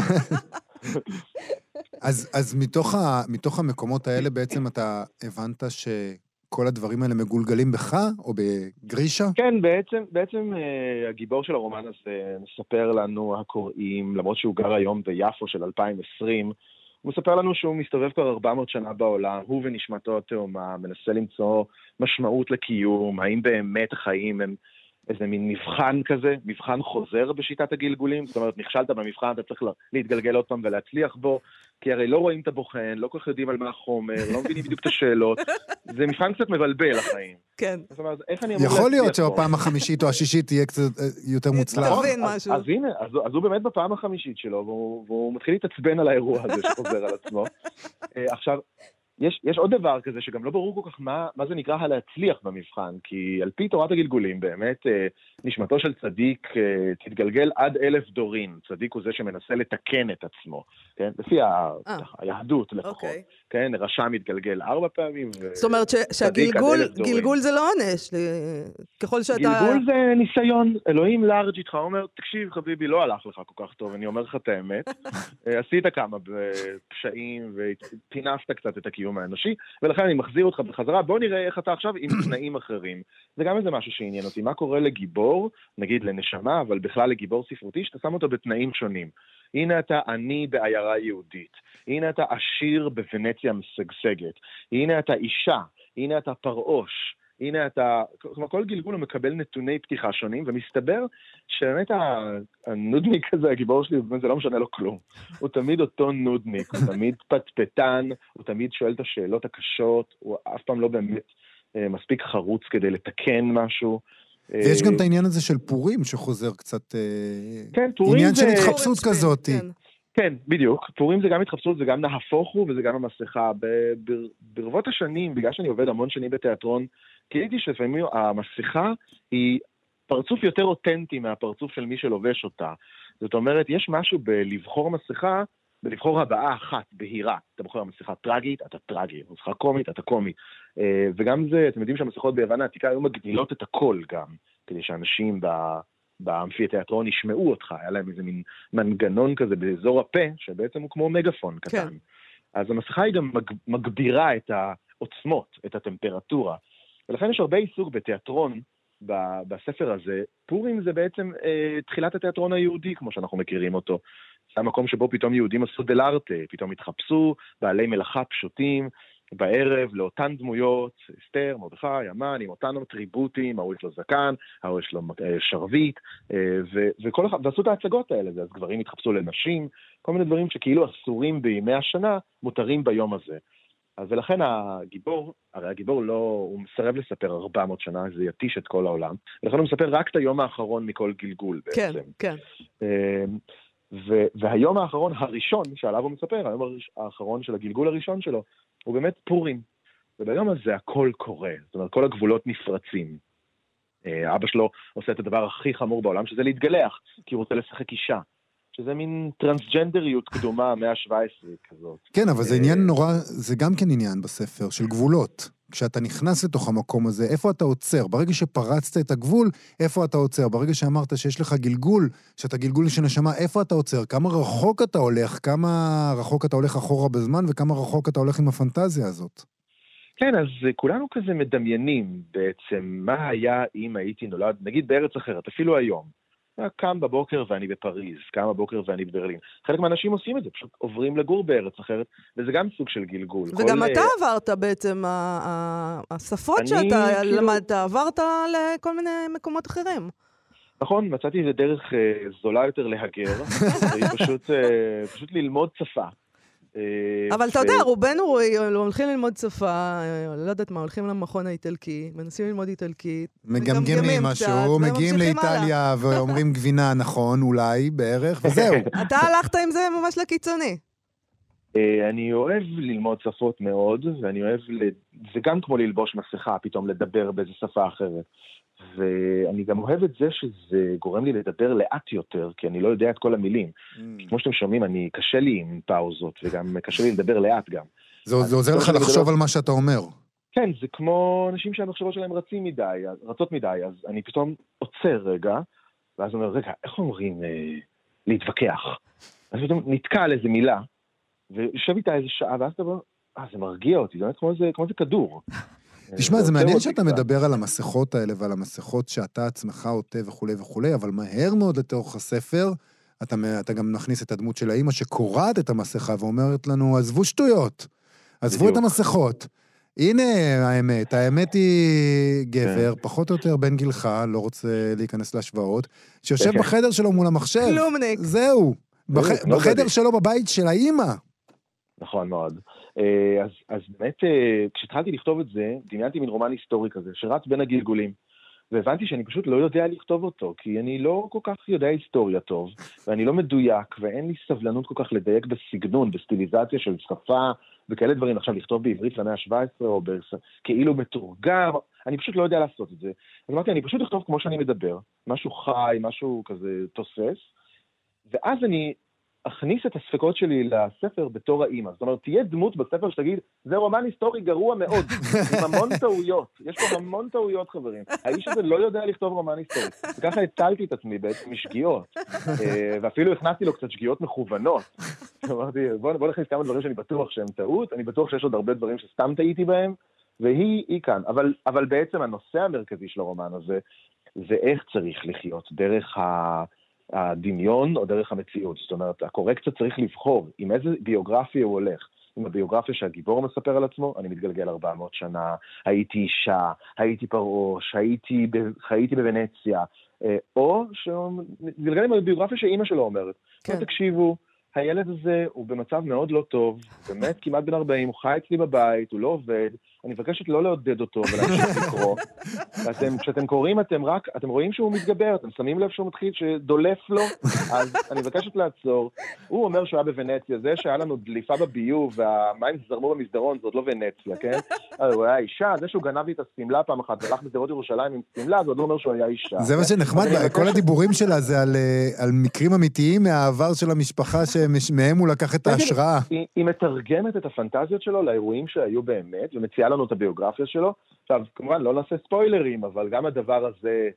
אז מתוך המקומות האלה בעצם אתה הבנת כל הדברים האלה מגולגלים בך, או בגרישה? כן, בעצם הגיבור של הרומן הזה מספר לנו הקוראים, למרות שהוא גר היום ביפו של 2020, הוא מספר לנו שהוא מסתובב כבר 400 שנה בעולם, הוא ונשמתו התאומה, מנסה למצוא משמעות לקיום, האם באמת החיים הם איזה מין מבחן כזה, מבחן חוזר בשיטת הגלגולים, זאת אומרת, נכשלת במבחן, אתה צריך להתגלגל עוד פעם ולהצליח בו, כי הרי לא רואים את הבוחן, לא כל כך יודעים על מה החומר, לא מבינים בדיוק את השאלות, זה מבחן קצת מבלבל לחיים. כן. זאת אומרת, איך אני אמור להצליח יכול להיות שהפעם החמישית או השישית תהיה קצת יותר מוצלח. אז הנה, אז הוא באמת בפעם החמישית שלו, והוא מתחיל להתעצבן על האירוע הזה שחוזר על עצמו. עכשיו, יש עוד דבר כזה שגם לא ברור כל כך מה זה נקרא להצליח במבחן, כי על פי תורת הגלגולים באמת נשמתו של צדיק תתגלגל עד 1000 דורים. צדיק הוא זה שמנסה לתקן את עצמו, כן? לפי היהדות לפחות. כן, רשע מתגלגל 4 פעמים. זאת אומרת שהגלגול זה לא עונש. ככל שאתה... גלגול זה ניסיון. אלוהים לארג' איתך, אומר, תקשיב חביבי, לא הלך לך כל כך טוב, אני אומר לך את האמת. עשית כמה פשעים ופינפת קצת את הקיום האנושי, ולכן אני מחזיר אותך בחזרה, בוא נראה איך אתה עכשיו עם תנאים אחרים. זה גם איזה משהו שעניין אותי, מה קורה לגיבור, נגיד לנשמה, אבל בכלל לגיבור ספרותי, שאתה שם אותו בתנאים שונים. הנה אתה עני בעיירה יהודית, הנה אתה עשיר בוונציה משגשגת, הנה אתה אישה, הנה אתה פרעוש, הנה אתה, כלומר כל גלגול הוא מקבל נתוני פתיחה שונים, ומסתבר שבאמת הנודניק הזה, הגיבור שלי, זה לא משנה לו כלום. הוא תמיד אותו נודניק, הוא תמיד פטפטן, הוא תמיד שואל את השאלות הקשות, הוא אף פעם לא באמת מספיק חרוץ כדי לתקן משהו. ויש גם את העניין הזה של פורים שחוזר קצת... כן, פורים עניין של התחפשות כזאת. כן, בדיוק. פורים זה גם התחפשות, זה גם נהפוך הוא, וזה גם המסכה. ברבות השנים, בגלל שאני עובד המון שנים בתיאטרון, גיליתי שלפעמים המסכה היא פרצוף יותר אותנטי מהפרצוף של מי שלובש אותה. זאת אומרת, יש משהו בלבחור מסכה, בלבחור הבאה אחת, בהירה. אתה בוחר מסכה טרגית, אתה טרגי. מסכה קומית, אתה קומי. וגם זה, אתם יודעים שהמסכות ביוון העתיקה היו מגדילות את הכל גם, כדי שאנשים באמפיתיאטרון ישמעו אותך, היה להם איזה מין מנגנון כזה באזור הפה, שבעצם הוא כמו מגפון קטן. כן. אז המסכה היא גם מגבירה את העוצמות, את הטמפרטורה. ולכן יש הרבה עיסוק בתיאטרון, בספר הזה. פורים זה בעצם תחילת התיאטרון היהודי, כמו שאנחנו מכירים אותו. זה המקום שבו פתאום יהודים עשו דלארטה, פתאום התחפשו, בעלי מלאכה פשוטים, בערב לאותן דמויות, אסתר, מרדכי, המן, עם אותן אטריבוטים, ההוא יש לו זקן, ההוא יש לו שרביט, וכל אחד, ועשו את ההצגות האלה, אז גברים התחפשו לנשים, כל מיני דברים שכאילו אסורים בימי השנה, מותרים ביום הזה. אז ולכן הגיבור, הרי הגיבור לא, הוא מסרב לספר 400 שנה, זה יתיש את כל העולם, ולכן הוא מספר רק את היום האחרון מכל גלגול בעצם. כן, כן. והיום האחרון הראשון שעליו הוא מספר, היום האחרון של הגלגול הראשון שלו, הוא באמת פורים. וביום הזה הכל קורה, זאת אומרת, כל הגבולות נפרצים. אבא שלו עושה את הדבר הכי חמור בעולם, שזה להתגלח, כי הוא רוצה לשחק אישה. שזה מין טרנסג'נדריות קדומה, 117 כזאת. כן, אבל זה עניין נורא, זה גם כן עניין בספר, של גבולות. כשאתה נכנס לתוך המקום הזה, איפה אתה עוצר? ברגע שפרצת את הגבול, איפה אתה עוצר? ברגע שאמרת שיש לך גלגול, שאתה גלגול של נשמה, איפה אתה עוצר? כמה רחוק אתה הולך? כמה רחוק אתה הולך אחורה בזמן, וכמה רחוק אתה הולך עם הפנטזיה הזאת? כן, אז כולנו כזה מדמיינים בעצם מה היה אם הייתי נולד, נגיד בארץ אחרת, אפילו היום. קם בבוקר ואני בפריז, קם בבוקר ואני בברלין. חלק מהאנשים עושים את זה, פשוט עוברים לגור בארץ אחרת, וזה גם סוג של גלגול. וגם אתה עברת בעצם, השפות שאתה למדת, עברת לכל מיני מקומות אחרים. נכון, מצאתי איזה דרך זולה יותר להגר, פשוט ללמוד שפה. אבל אתה יודע, רובנו הולכים ללמוד שפה, לא יודעת מה, הולכים למכון האיטלקי, מנסים ללמוד איטלקית. מגמגמים משהו, מגיעים לאיטליה ואומרים גבינה נכון, אולי, בערך, וזהו. אתה הלכת עם זה ממש לקיצוני. אני אוהב ללמוד שפות מאוד, ואני אוהב, זה גם כמו ללבוש מסכה, פתאום לדבר באיזו שפה אחרת. ואני גם אוהב את זה שזה גורם לי לדבר לאט יותר, כי אני לא יודע את כל המילים. כמו שאתם שומעים, קשה לי עם פאוזות, וגם קשה לי לדבר לאט גם. זה עוזר לך לחשוב על מה שאתה אומר. כן, זה כמו אנשים שהמחשבות שלהם רצות מדי, אז אני פתאום עוצר רגע, ואז אומר, רגע, איך אומרים להתווכח? אז פתאום נתקע על איזה מילה, ויושב איתה איזה שעה, ואז אתה אומר, זה מרגיע אותי, זה כמו זה כדור. תשמע, זה מעניין שאתה מדבר על המסכות האלה ועל המסכות שאתה עצמך עוטה וכולי וכולי, אבל מהר מאוד לתוך הספר, אתה גם נכניס את הדמות של האמא שקוראת את המסכה ואומרת לנו, עזבו שטויות, עזבו את המסכות. הנה האמת היא גבר, פחות או יותר בן גילך, לא רוצה להיכנס להשוואות, שיושב בחדר שלו מול המחשב. כלומניק. זהו, בחדר שלו בבית של האמא. נכון מאוד. אז באמת, כשהתחלתי לכתוב את זה, דמיינתי מין רומן היסטורי כזה, שרץ בין הגלגולים, והבנתי שאני פשוט לא יודע לכתוב אותו, כי אני לא כל כך יודע היסטוריה טוב, ואני לא מדויק, ואין לי סבלנות כל כך לדייק בסגנון, בסטיליזציה של שפה, וכאלה דברים, עכשיו לכתוב בעברית למאה ה-17, או כאילו מתורגם, אני פשוט לא יודע לעשות את זה. אז אמרתי, אני פשוט אכתוב כמו שאני מדבר, משהו חי, משהו כזה תוסס, ואז אני אכניס את הספקות שלי לספר בתור האמא. זאת אומרת, תהיה דמות בספר שתגיד, זה רומן היסטורי גרוע מאוד, עם המון טעויות. יש פה המון טעויות, חברים. האיש הזה לא יודע לכתוב רומן היסטורי. וככה הצלתי את עצמי בעצם משגיאות. ואפילו הכנסתי לו קצת שגיאות מכוונות. אמרתי, בוא נכניס כמה דברים שאני בטוח שהם טעות, אני בטוח שיש עוד הרבה דברים שסתם טעיתי בהם, והיא כאן. אבל בעצם הנושא המרכזי של הרומן הזה, זה איך צריך לחיות דרך הדמיון או דרך המציאות. זאת אומרת, הקורא קצת צריך לבחור עם איזה ביוגרפיה הוא הולך. עם הביוגרפיה שהגיבור מספר על עצמו, אני מתגלגל 400 שנה, הייתי אישה, הייתי פרעוש, חייתי בוונציה, או שהוא מתגלגל עם הביוגרפיה שאימא שלו אומרת. כן. תקשיבו, הילד הזה הוא במצב מאוד לא טוב, באמת כמעט בן 40, הוא חי אצלי בבית, הוא לא עובד, אני מבקשת לא לעודד אותו ולהמשיך לקרוא. כשאתם קוראים, אתם רואים שהוא מתגבר, אתם שמים לב שהוא מתחיל שדולף לו, אז אני מבקשת לעצור. הוא אומר שהוא היה בוונציה, זה שהיה לנו דליפה בביוב, והמים זרמו במסדרון, זאת לא ונציה, כן? הוא היה אישה, זה שהוא גנב לי את הסמלה פעם אחת, והלך בשדרות ירושלים עם סמלה, זאת לא אומר שהוא היה אישה. זה מה שנחמד, כל הדיבורים שלה זה על מקרים אמיתיים מהעבר של המשפחה שמהם הוא לקח את ההשראה. היא מתרגמת את הפנטזיות שלו לאירועים שהיו באמת, ומציעה לנו את הביוגרפיה שלו. עכשיו, כמובן, לא נעשה ספוילרים, אבל גם הדבר הזה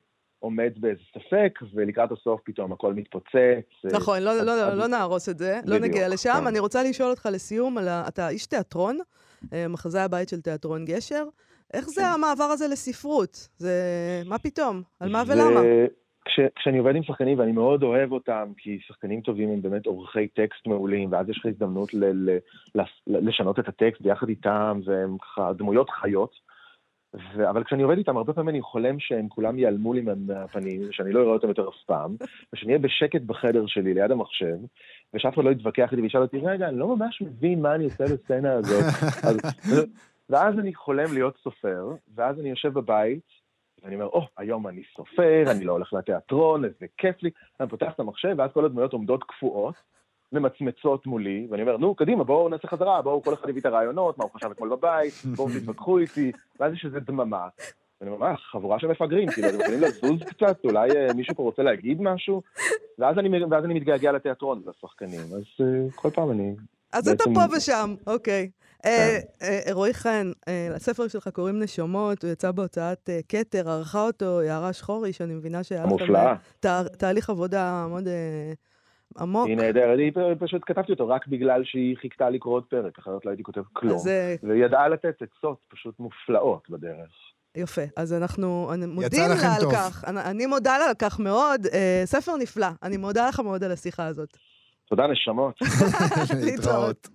עומד באיזה ספק, ולקראת הסוף פתאום הכל מתפוצץ. נכון, לא נהרוס את זה, לא נגיע לשם. אני רוצה לשאול אותך לסיום, אתה איש תיאטרון, מחזה הבית של תיאטרון גשר, איך זה המעבר הזה לספרות? מה פתאום? על מה ולמה? כשאני עובד עם שחקנים, ואני מאוד אוהב אותם, כי שחקנים טובים הם באמת עורכי טקסט מעולים, ואז יש לך הזדמנות לשנות את הטקסט ביחד איתם, והם ככה דמויות חיות. אבל כשאני עובד איתם, הרבה פעמים אני חולם שהם כולם ייעלמו לי מהפנים, שאני לא אראה אותם יותר אף פעם, ושאני אהיה בשקט בחדר שלי, ליד המחשב, ושאף אחד לא יתווכח איתי וישאל אותי, רגע, אני לא ממש מבין מה אני עושה לסצנה הזאת. ואז אני חולם להיות סופר, ואז אני יושב בבית, ואני אומר, היום אני סופר, אני לא הולך לתיאטרון, איזה כיף לי. אני פותח את המחשב, ואז כל הדמויות עומדות קפואות, ומצמצות מולי, ואני אומר, קדימה, בואו נעשה חזרה, בואו כל אחד הביא את הרעיונות, מה הוא חשב אתמול בבית, בואו תתווכחו איתי, ואז יש איזה דממה. ואני אומר, חבורה של מפגרים, כאילו, אתם יכולים לזוז קצת, אולי מישהו פה רוצה להגיד משהו, ואז אני מתגעגע לתיאטרון, לשחקנים, אז כל פעם אני... אז אתה פה ושם, אוקיי. רועי חן, לספר שלך קוראים נשמות, הוא יצא בהוצאת כתר, ערכה אותו יערה שחורי, שאני מבינה שהיה לכם תהליך עבודה מאוד עמוק. היא נהדרת, אני פשוט כתבתי אותו רק בגלל שהיא חיכתה לקרוא עוד פרק, אחרת לא הייתי כותב כלום, וידעה לתת עצות פשוט מופלאות בדרך. יפה, אז אנחנו מודים לה על כך, אני מודה לה על כך מאוד, ספר נפלא, אני מודה לך מאוד על השיחה הזאת. תודה נשמות. להתראות.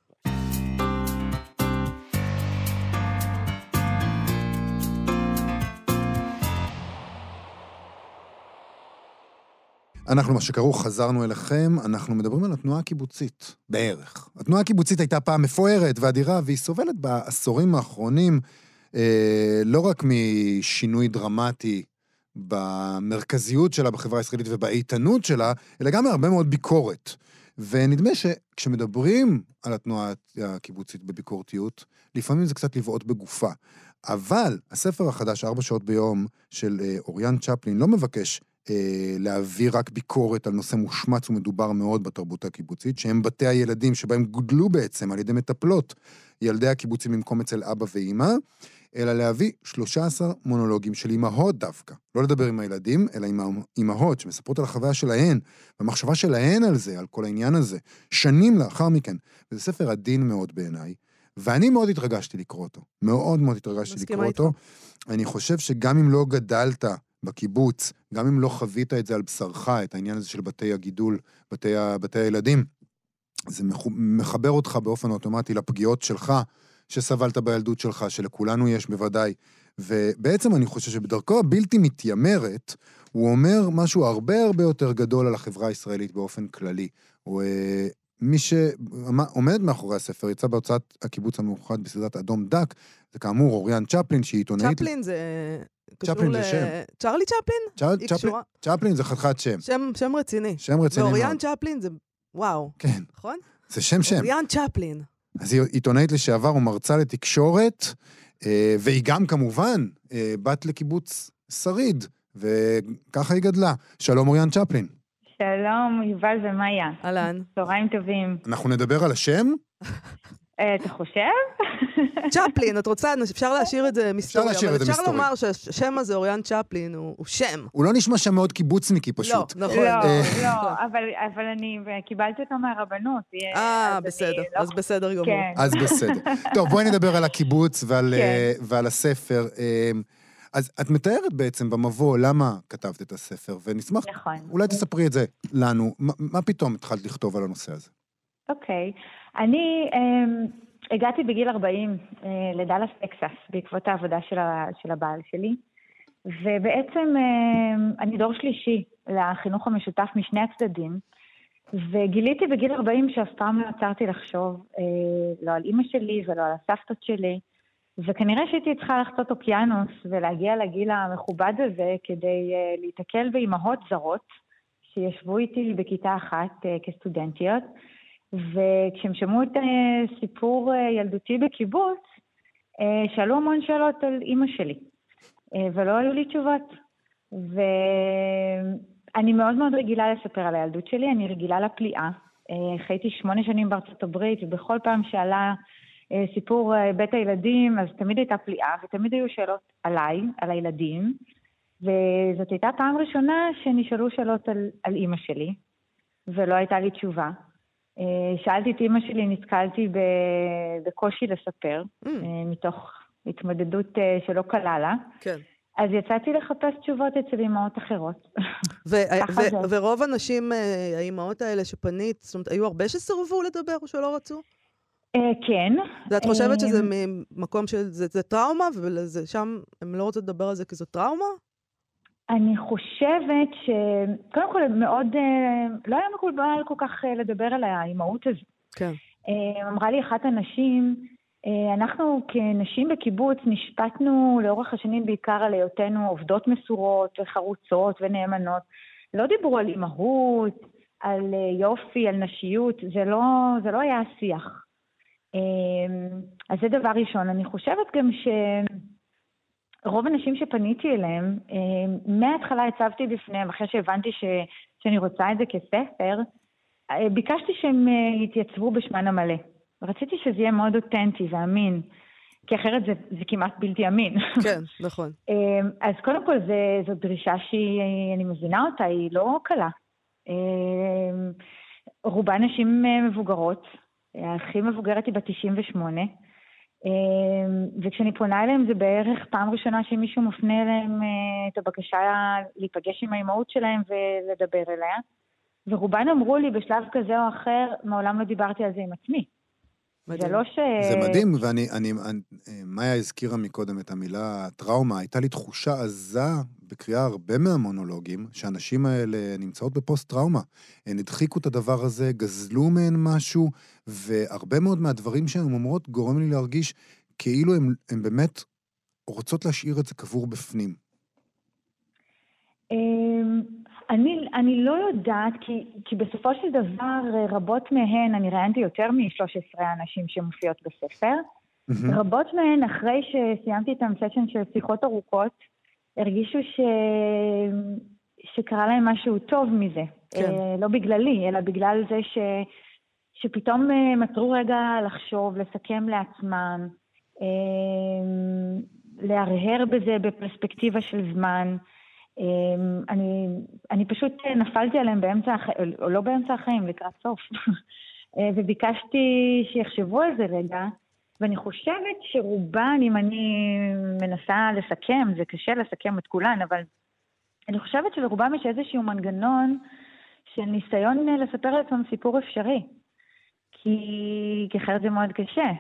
אנחנו, מה שקראו, חזרנו אליכם, אנחנו מדברים על התנועה הקיבוצית, בערך. התנועה הקיבוצית הייתה פעם מפוארת ואדירה, והיא סובלת בעשורים האחרונים, לא רק משינוי דרמטי במרכזיות שלה בחברה הישראלית ובאיתנות שלה, אלא גם מהרבה מאוד ביקורת. ונדמה שכשמדברים על התנועה הקיבוצית בביקורתיות, לפעמים זה קצת לבעוט בגופה. אבל הספר החדש, 4 שעות ביום, של אוריאן צ'פלין, לא מבקש להעביר רק ביקורת על נושא מושמץ ומדובר מאוד בתרבות הקיבוצית, שהם בתי הילדים שבהם גודלו בעצם על ידי מטפלות ילדי הקיבוצים במקום אצל אבא ואמא, אלא להביא 13 מונולוגים של אמהות דווקא. לא לדבר עם הילדים, אלא עם אמהות שמספרות על החוויה שלהן, והמחשבה שלהן על זה, על כל העניין הזה, שנים לאחר מכן. וזה ספר עדין מאוד בעיניי, ואני מאוד התרגשתי לקרוא אותו. מאוד מאוד התרגשתי לקרוא אותו. אני חושב שגם אם לא גדלת בקיבוץ, גם אם לא חווית את זה על בשרך, את העניין הזה של בתי הגידול, בתי הילדים, זה מחבר אותך באופן אוטומטי לפגיעות שלך, שסבלת בילדות שלך, שלכולנו יש בוודאי, ובעצם אני חושב שבדרכו הבלתי מתיימרת, הוא אומר משהו הרבה הרבה יותר גדול על החברה הישראלית באופן כללי. מי שעומד מאחורי הספר, יצא בהוצאת הקיבוץ המאוחד בסדרת אדום דק, זה כאמור אוריאן צ'פלין, שהיא עיתונאית... צ'פלין זה... צ'פלין זה שם. צ'רלי צ'פלין? צ'פלין זה חתיכת שם. שם רציני. שם רציני מאוד. ואוריאן צ'פלין זה... וואו. כן. נכון? זה שם. אוריאן צ'פלין. אז היא עיתונאית לשעבר ומרצה לתקשורת, והיא גם כמובן בת לקיבוץ שריד, וככה היא גדלה. שלום אוריאן צ'פלין. שלום, יובל ומאיה. אהלן. צהריים טובים. אנחנו נדבר על השם? אתה חושב? צ'פלין, את רוצה, אפשר להשאיר את זה מסתורי, אבל אפשר לומר שהשם הזה, אוריאן צ'פלין, הוא שם. הוא לא נשמע שם מאוד קיבוצניקי פשוט. לא, נכון. לא, אבל אני קיבלתי אותו מהרבנות. בסדר, אז בסדר גמור. אז בסדר. טוב, בואי נדבר על הקיבוץ ועל הספר. אז את מתארת בעצם במבוא למה כתבת את הספר, ונשמח, אולי תספרי את זה לנו. מה פתאום התחלת לכתוב על הנושא הזה? אוקיי. אני הגעתי בגיל 40 לדלס טקסס, בעקבות העבודה של הבעל שלי, ובעצם אני דור שלישי לחינוך המשותף משני הצדדים, וגיליתי בגיל 40 שאף פעם לא עצרתי לחשוב, לא על אמא שלי ולא על הסבתות שלי, וכנראה שהייתי צריכה לחצות אוקיינוס ולהגיע לגיל המכובד הזה כדי להתקל באימהות זרות שישבו איתי בכיתה אחת כסטודנטיות, וכשהם שמעו את סיפור ילדותי בקיבוץ, שאלו המון שאלות על אמא שלי, ולא היו לי תשובות. ואני מאוד מאוד רגילה לספר על הילדות שלי, אני רגילה לפליאה. חייתי 8 שנים בארצות הברית, ובכל פעם שעלה סיפור בית הילדים, אז תמיד הייתה פליאה, ותמיד היו שאלות עליי, על הילדים. וזאת הייתה פעם ראשונה שנשאלו שאלות על אמא שלי, ולא הייתה לי תשובה. שאלתי את אמא שלי, נתקלתי בקושי לספר, מתוך התמודדות שלא קלה לה. כן. אז יצאתי לחפש תשובות אצל אמהות אחרות. ורוב הנשים, האמהות האלה שפנית, זאת אומרת, היו הרבה שסירבו לדבר או שלא רצו? כן. ואת חושבת שזה מקום זה טראומה, ושם הם לא רוצות לדבר על זה כי זו טראומה? אני חושבת קודם כל מאוד, לא היה מקובל כל כך לדבר על האימהות הזו. כן. אמרה לי אחת הנשים, אנחנו כנשים בקיבוץ נשפטנו לאורך השנים בעיקר על היותנו עובדות מסורות וחרוצות ונאמנות. לא דיברו על אימהות, על יופי, על נשיות, זה לא היה השיח. אז זה דבר ראשון. אני חושבת גם רוב האנשים שפניתי אליהם, מההתחלה הצבתי בפניהם, אחרי שהבנתי שאני רוצה את זה כספר, ביקשתי שהם יתייצבו בשמן המלא. רציתי שזה יהיה מאוד אותנטי ואמין, כי אחרת זה כמעט בלתי אמין. כן, נכון. אז קודם כל זו דרישה שאני מבינה אותה, היא לא קלה. רובה נשים מבוגרות, הכי מבוגרת היא ב-98, וכשאני פונה אליהם זה בערך פעם ראשונה שמישהו מפנה אליהם את הבקשה להיפגש עם האימהות שלהם ולדבר אליה, ורובן אמרו לי בשלב כזה או אחר, מעולם לא דיברתי על זה עם עצמי. זה לא זה מדהים, מאיה הזכירה מקודם את המילה טראומה, הייתה לי תחושה עזה בקריאה הרבה מהמונולוגים, שהאנשים האלה נמצאות בפוסט-טראומה. הן הדחיקו את הדבר הזה, גזלו מהן משהו, והרבה מאוד מהדברים שהן אומרות גורם לי להרגיש כאילו הן באמת רוצות להשאיר את זה קבור בפנים. אני לא יודעת, כי בסופו של דבר רבות מהן, אני ראיינתי יותר מ-13 אנשים שמופיעות בספר, רבות מהן אחרי שסיימתי את הסשן של שיחות ארוכות, הרגישו שקרה להם משהו טוב מזה. כן. לא בגללי, אלא בגלל זה שפתאום מצאו רגע לחשוב, לסכם לעצמם, להרהר בזה בפרספקטיבה של זמן. אני פשוט נפלתי עליהם באמצע החיים, או לא באמצע החיים, לקראת סוף. וביקשתי שיחשבו על זה רגע, ואני חושבת שרובן, אם אני מנסה לסכם, זה קשה לסכם את כולן, אבל אני חושבת שלרובם יש איזשהו מנגנון של ניסיון לספר לעצמם סיפור אפשרי, כי אחרת זה מאוד קשה.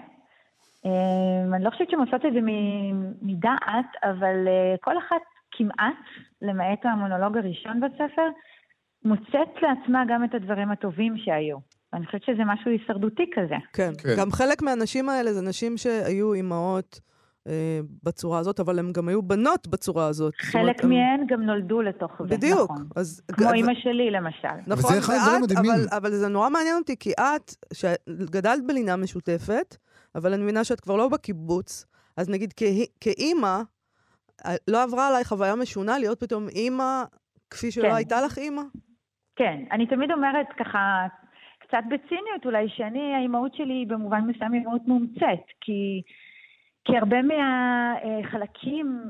אני לא חושבת שמוצאת את זה מדעת, אבל כל אחת כמעט, למעט המונולוג הראשון בספר, מוצאת לעצמה גם את הדברים הטובים שהיו. אני חושבת שזה משהו הישרדותי כזה. כן, כן. גם חלק מהאנשים האלה זה נשים שהיו אימהות בצורה הזאת, אבל הם גם היו בנות בצורה הזאת. חלק מהן גם נולדו לתוך זה. בדיוק. נכון. כמו אמא שלי למשל. נכון, אבל זה נורא מעניין אותי, כי את, שגדלת בלינה משותפת, אבל אני מבינה שאת כבר לא בקיבוץ, אז נגיד כאימא, לא עברה עליי חוויה משונה להיות פתאום אימא, כפי שלא הייתה לך אימא? כן, אני תמיד אומרת ככה, קצת בציניות אולי, שאני, האימהות שלי במובן מסוים היא מאוד מומצאת, כי הרבה מהחלקים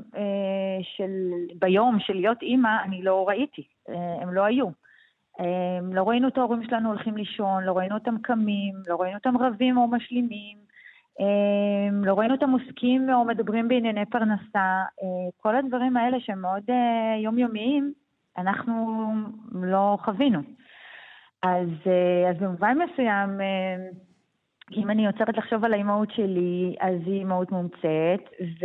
ביום של להיות אימא, אני לא ראיתי, הם לא היו. לא ראינו את ההורים שלנו הולכים לישון, לא ראינו אותם קמים, לא ראינו אותם רבים או משלימים, לא ראינו אותם עוסקים או מדברים בענייני פרנסה. כל הדברים האלה שהם מאוד יומיומיים, אנחנו לא חווינו. אז במובן מסוים, אם אני יוצרת לחשוב על האימהות שלי, אז היא אימהות מומצאת,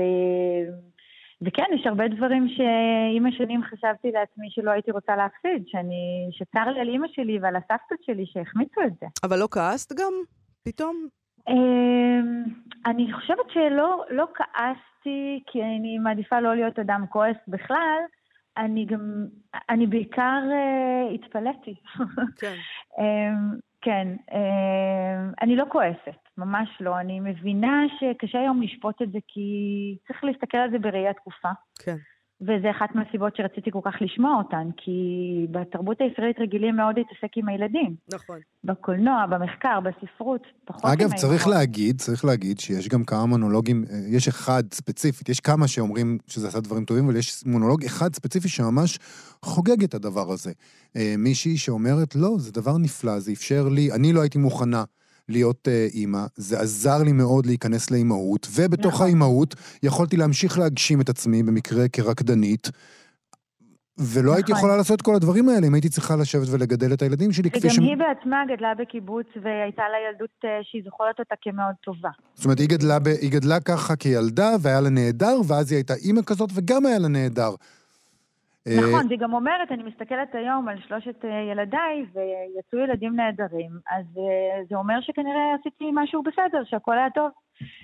וכן, יש הרבה דברים שעם השנים חשבתי לעצמי שלא הייתי רוצה להפסיד, שצר לי על אמא שלי ועל הסבתות שלי שהחמיצו את זה. אבל לא כעסת גם פתאום? אני חושבת שלא כעסתי, כי אני מעדיפה לא להיות אדם כועס בכלל, אני בעיקר התפלאתי. כן. כן, אני לא כועסת, ממש לא. אני מבינה שקשה היום לשפוט את זה, כי צריך להסתכל על זה בראייה תקופה. כן. וזה אחת מהסיבות שרציתי כל כך לשמוע אותן, כי בתרבות הישראלית רגילים מאוד להתעסק עם הילדים. נכון. בקולנוע, במחקר, בספרות, פחות עם אגב, האימהות. צריך להגיד שיש גם כמה מונולוגים, יש אחד ספציפית, יש כמה שאומרים שזה עשה דברים טובים, אבל יש מונולוג אחד ספציפי שממש חוגג את הדבר הזה. מישהי שאומרת, לא, זה דבר נפלא, זה אפשר לי, אני לא הייתי מוכנה להיות אימא, זה עזר לי מאוד להיכנס לאימהות, ובתוך האימהות יכולתי להמשיך להגשים את עצמי במקרה כרקדנית, ולא הייתי יכולה לעשות כל הדברים האלה, אם הייתי צריכה לשבת ולגדל את הילדים שלי. וגם היא בעצמה גדלה בקיבוץ, והייתה לה ילדות שהיא זוכרת אותה כמאוד טובה. זאת אומרת, היא גדלה ככה כילדה, והיה לה נהדר, ואז היא הייתה אימא כזאת, וגם היה לה נהדר. נכון, היא גם אומרת, אני מסתכלת היום על 3 ילדיי, ויצאו ילדים נהדרים, אז זה אומר שכנראה עשיתי משהו בסדר, שהכל היה טוב.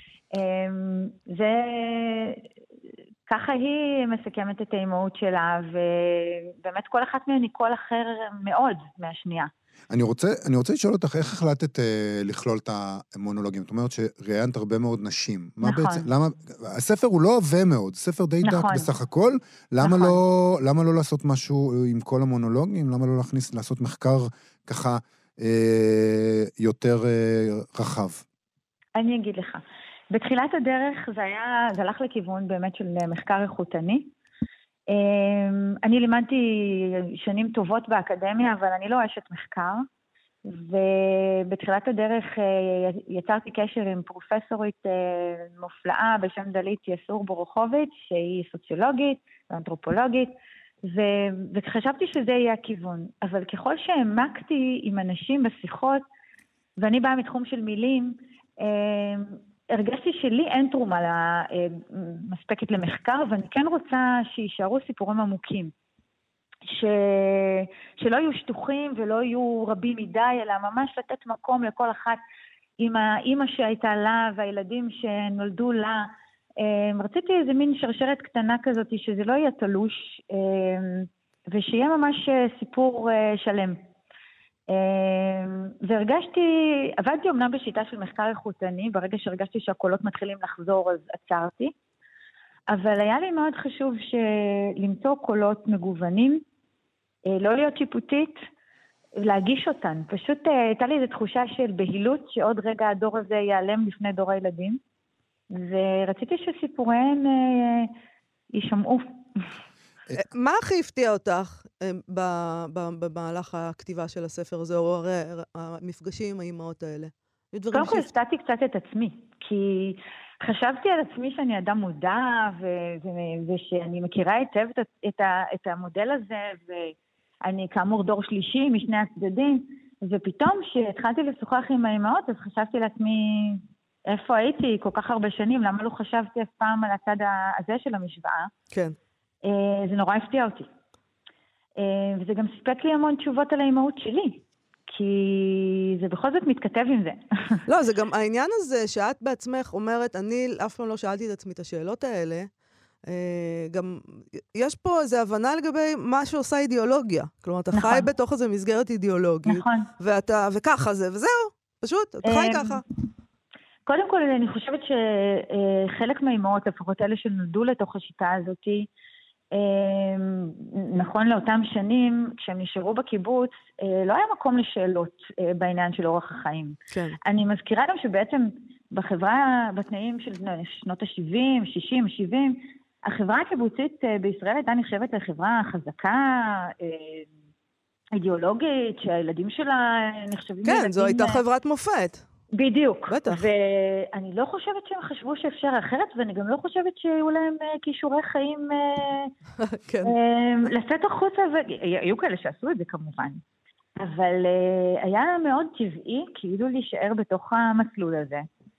ככה היא מסכמת את האימהות שלה, ובאמת כל אחת מהן היא קול אחר מאוד מהשנייה. אני רוצה לשאול אותך, איך החלטת לכלול את המונולוגים? זאת אומרת שראיינת הרבה מאוד נשים. נכון. הספר הוא לא עבה מאוד, ספר די דק בסך הכל. למה לא לעשות משהו עם כל המונולוגים? למה לא לעשות מחקר ככה יותר רחב? אני אגיד לך. בתחילת הדרך זה הלך לכיוון באמת של מחקר איכותני. אני לימדתי שנים טובות באקדמיה, אבל אני לא אשת מחקר, ובתחילת הדרך יצרתי קשר עם פרופסורית מופלאה בשם דלית יסור בורוכוביץ', שהיא סוציולוגית ואנתרופולוגית, וחשבתי שזה יהיה הכיוון. אבל ככל שהעמקתי עם אנשים בשיחות, ואני באה מתחום של מילים, הרגשתי שלי אין תרומה מספקת למחקר, ואני כן רוצה שישארו סיפורים עמוקים. שלא יהיו שטוחים ולא יהיו רבים מדי, אלא ממש לתת מקום לכל אחת עם האמא שהייתה לה והילדים שנולדו לה. רציתי איזה מין שרשרת קטנה כזאת, שזה לא יהיה תלוש, ושיהיה ממש סיפור שלם. עבדתי אמנם בשיטה של מחקר איכותני, ברגע שהרגשתי שהקולות מתחילים לחזור אז עצרתי, אבל היה לי מאוד חשוב למצוא קולות מגוונים, לא להיות שיפוטית, להגיש אותן. פשוט הייתה לי איזו תחושה של בהילות שעוד רגע הדור הזה ייעלם לפני דור הילדים, ורציתי שסיפוריהם יישמעו. מה הכי הפתיע אותך במהלך הכתיבה של הספר הזה, או המפגשים עם האימהות האלה? קודם כל הפתעתי קצת את עצמי, כי חשבתי על עצמי שאני אדם מודע, ושאני מכירה היטב את המודל הזה, ואני כאמור דור שלישי משני הצדדים, ופתאום כשהתחלתי לשוחח עם האימהות, אז חשבתי לעצמי, איפה הייתי כל כך הרבה שנים, למה לא חשבתי אף פעם על הצד הזה של המשוואה? כן. זה נורא הפתיע אותי. וזה גם סיפק לי המון תשובות על האימהות שלי, כי זה בכל זאת מתכתב עם זה. לא, זה גם העניין הזה שאת בעצמך אומרת, אני אף פעם לא שאלתי את עצמי את השאלות האלה, גם יש פה איזו הבנה לגבי מה שעושה אידיאולוגיה. כלומר, אתה חי בתוך איזו מסגרת אידיאולוגית, וככה זה, וזהו, פשוט, אתה חי ככה. קודם כל, אני חושבת שחלק מהאימהות, לפחות אלה שנולדו לתוך השיטה הזאת, נכון לאותם שנים, כשהם נשארו בקיבוץ, לא היה מקום לשאלות בעניין של אורח החיים. כן. אני מזכירה גם שבעצם בחברה, בתנאים של שנות ה-70, 60, 70, החברה הקיבוצית בישראל הייתה נחשבת לחברה חזקה, אידיאולוגית, שהילדים שלה נחשבים... כן, זו הייתה חברת מופת. בדיוק. בטח. ואני לא חושבת שהם חשבו שאפשר אחרת, ואני גם לא חושבת שהיו להם כישורי חיים כן. לצאת החוצה, והיו כאלה שעשו את זה כמובן. אבל היה מאוד טבעי כאילו להישאר בתוך המסלול הזה.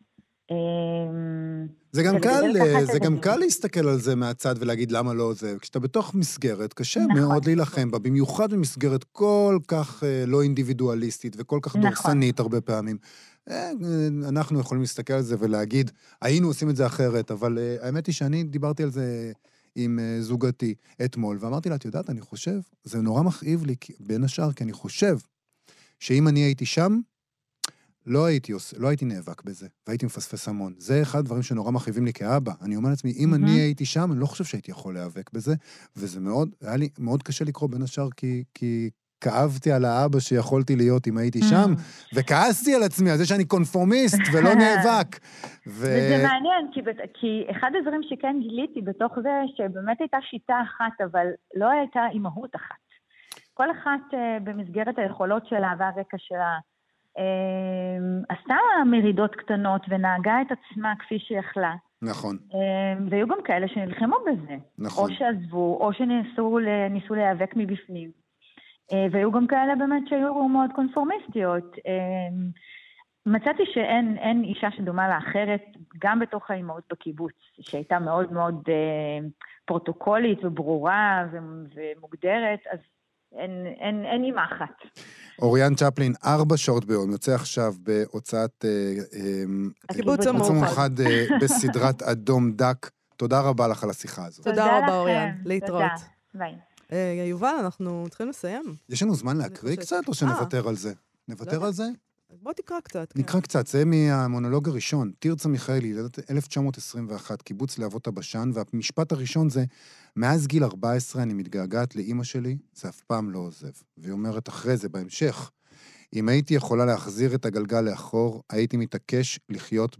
זה גם קל להסתכל על זה מהצד ולהגיד למה לא זה. כשאתה בתוך מסגרת, קשה מאוד להילחם בה, במיוחד במסגרת כל כך לא אינדיבידואליסטית וכל כך דורסנית הרבה פעמים. אנחנו יכולים להסתכל על זה ולהגיד, היינו עושים את זה אחרת, אבל האמת היא שאני דיברתי על זה עם זוגתי אתמול, ואמרתי לה, את יודעת, אני חושב, זה נורא מכאיב לי בין השאר, כי אני חושב שאם אני הייתי שם, לא הייתי נאבק בזה, והייתי מפספס המון. זה אחד הדברים שנורא מכאיבים לי כאבא. אני אומר לעצמי, אם אני הייתי שם, אני לא חושב שהייתי יכול להיאבק בזה, וזה היה לי מאוד קשה לקרוא בין השאר, כי כאבתי על האבא שיכולתי להיות אם הייתי שם, וכעסתי על עצמי, על זה שאני קונפורמיסט ולא נאבק. וזה מעניין, כי אחד הדברים שכן גיליתי בתוך זה, שבאמת הייתה שיטה אחת, אבל לא הייתה אימהות אחת. כל אחת במסגרת היכולות שלה והרקע שלה, עשתה מרידות קטנות ונהגה את עצמה כפי שיכלה. נכון. והיו גם כאלה שנלחמו בזה. נכון. או שעזבו, או שניסו להיאבק מבפנים. והיו גם כאלה באמת שהיו מאוד קונפורמיסטיות. מצאתי שאין אישה שדומה לאחרת, גם בתוך האימהות בקיבוץ, שהייתה מאוד מאוד פרוטוקולית וברורה ומוגדרת, אז אין אימא אחת. אוריאן צ'פלין, 4 שעות ביום, יוצא עכשיו בהוצאת הקיבוץ המאוחד בסדרת אדום דק. תודה רבה לך על השיחה הזאת. תודה רבה, אוריאן. להתראות. ביי. יובל, אנחנו צריכים לסיים. יש לנו זמן להקריא קצת, או שנוותר על זה? נוותר על זה? בוא תקרא קצת. נקרא קצת, זה מהמונולוג הראשון. תרצה מיכאלי, 1921, קיבוץ להבות הבשן, והמשפט הראשון זה, מאז גיל 14 אני מתגעגעת לאמא שלי, זה אף פעם לא עוזב. והיא אומרת אחרי זה, בהמשך, אם הייתי יכולה להחזיר את הגלגל לאחור, הייתי מתעקשת לחיות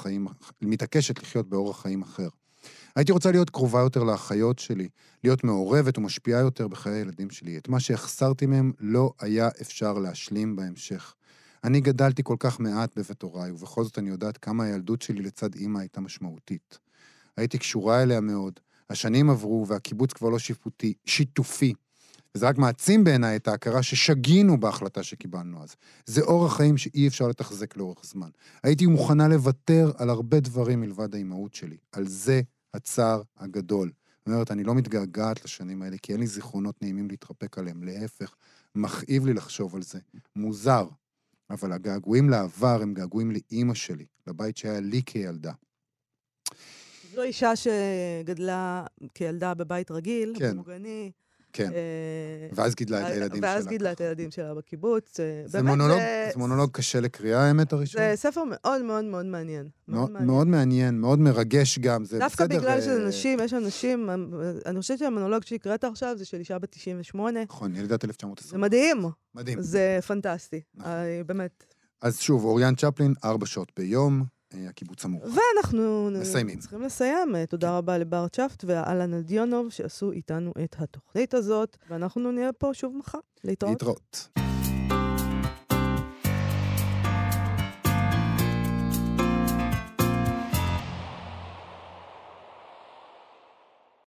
באורח חיים אחר. הייתי רוצה להיות קרובה יותר לאחיות שלי, להיות מעורבת ומשפיעה יותר בחיי הילדים שלי. את מה שהחסרתי מהם לא היה אפשר להשלים בהמשך. אני גדלתי כל כך מעט בבית הוריי, ובכל זאת אני יודעת כמה הילדות שלי לצד אמא הייתה משמעותית. הייתי קשורה אליה מאוד. השנים עברו והקיבוץ כבר לא שיתופי. וזה רק מעצים בעיניי את ההכרה ששגינו בהחלטה שקיבלנו אז. זה אורח חיים שאי אפשר לתחזק לאורך זמן. הייתי מוכנה לוותר על הרבה דברים מלבד האימהות שלי. על זה הצער הגדול. זאת אומרת, אני לא מתגעגעת לשנים האלה, כי אין לי זיכרונות נעימים להתרפק עליהם. להפך, מכאיב לי לחשוב על זה. מוזר. אבל הגעגועים לעבר הם געגועים לאמא שלי, לבית שהיה לי כילדה. זו אישה שגדלה כילדה בבית רגיל, מוגני. כן, ואז גידלה את הילדים שלה. ואז גידלה את הילדים שלה בקיבוץ. זה מונולוג קשה לקריאה, האמת הראשון. זה ספר מאוד מאוד מאוד מעניין. מאוד מעניין, מאוד מרגש גם. דווקא בגלל שזה נשים, יש אנשים, אני חושבת שהמונולוג שהקראת עכשיו זה של אישה בת 98. נכון, ילדת 1920. זה מדהים. מדהים. זה פנטסטי, באמת. אז שוב, אוריאן צ'פלין, 4 שעות ביום. הקיבוץ המאוחד. ואנחנו מסיימים. צריכים לסיים. תודה רבה לבר צ'פט ואלן אדיונוב שעשו איתנו את התוכנית הזאת, ואנחנו נהיה פה שוב מחר. להתראות.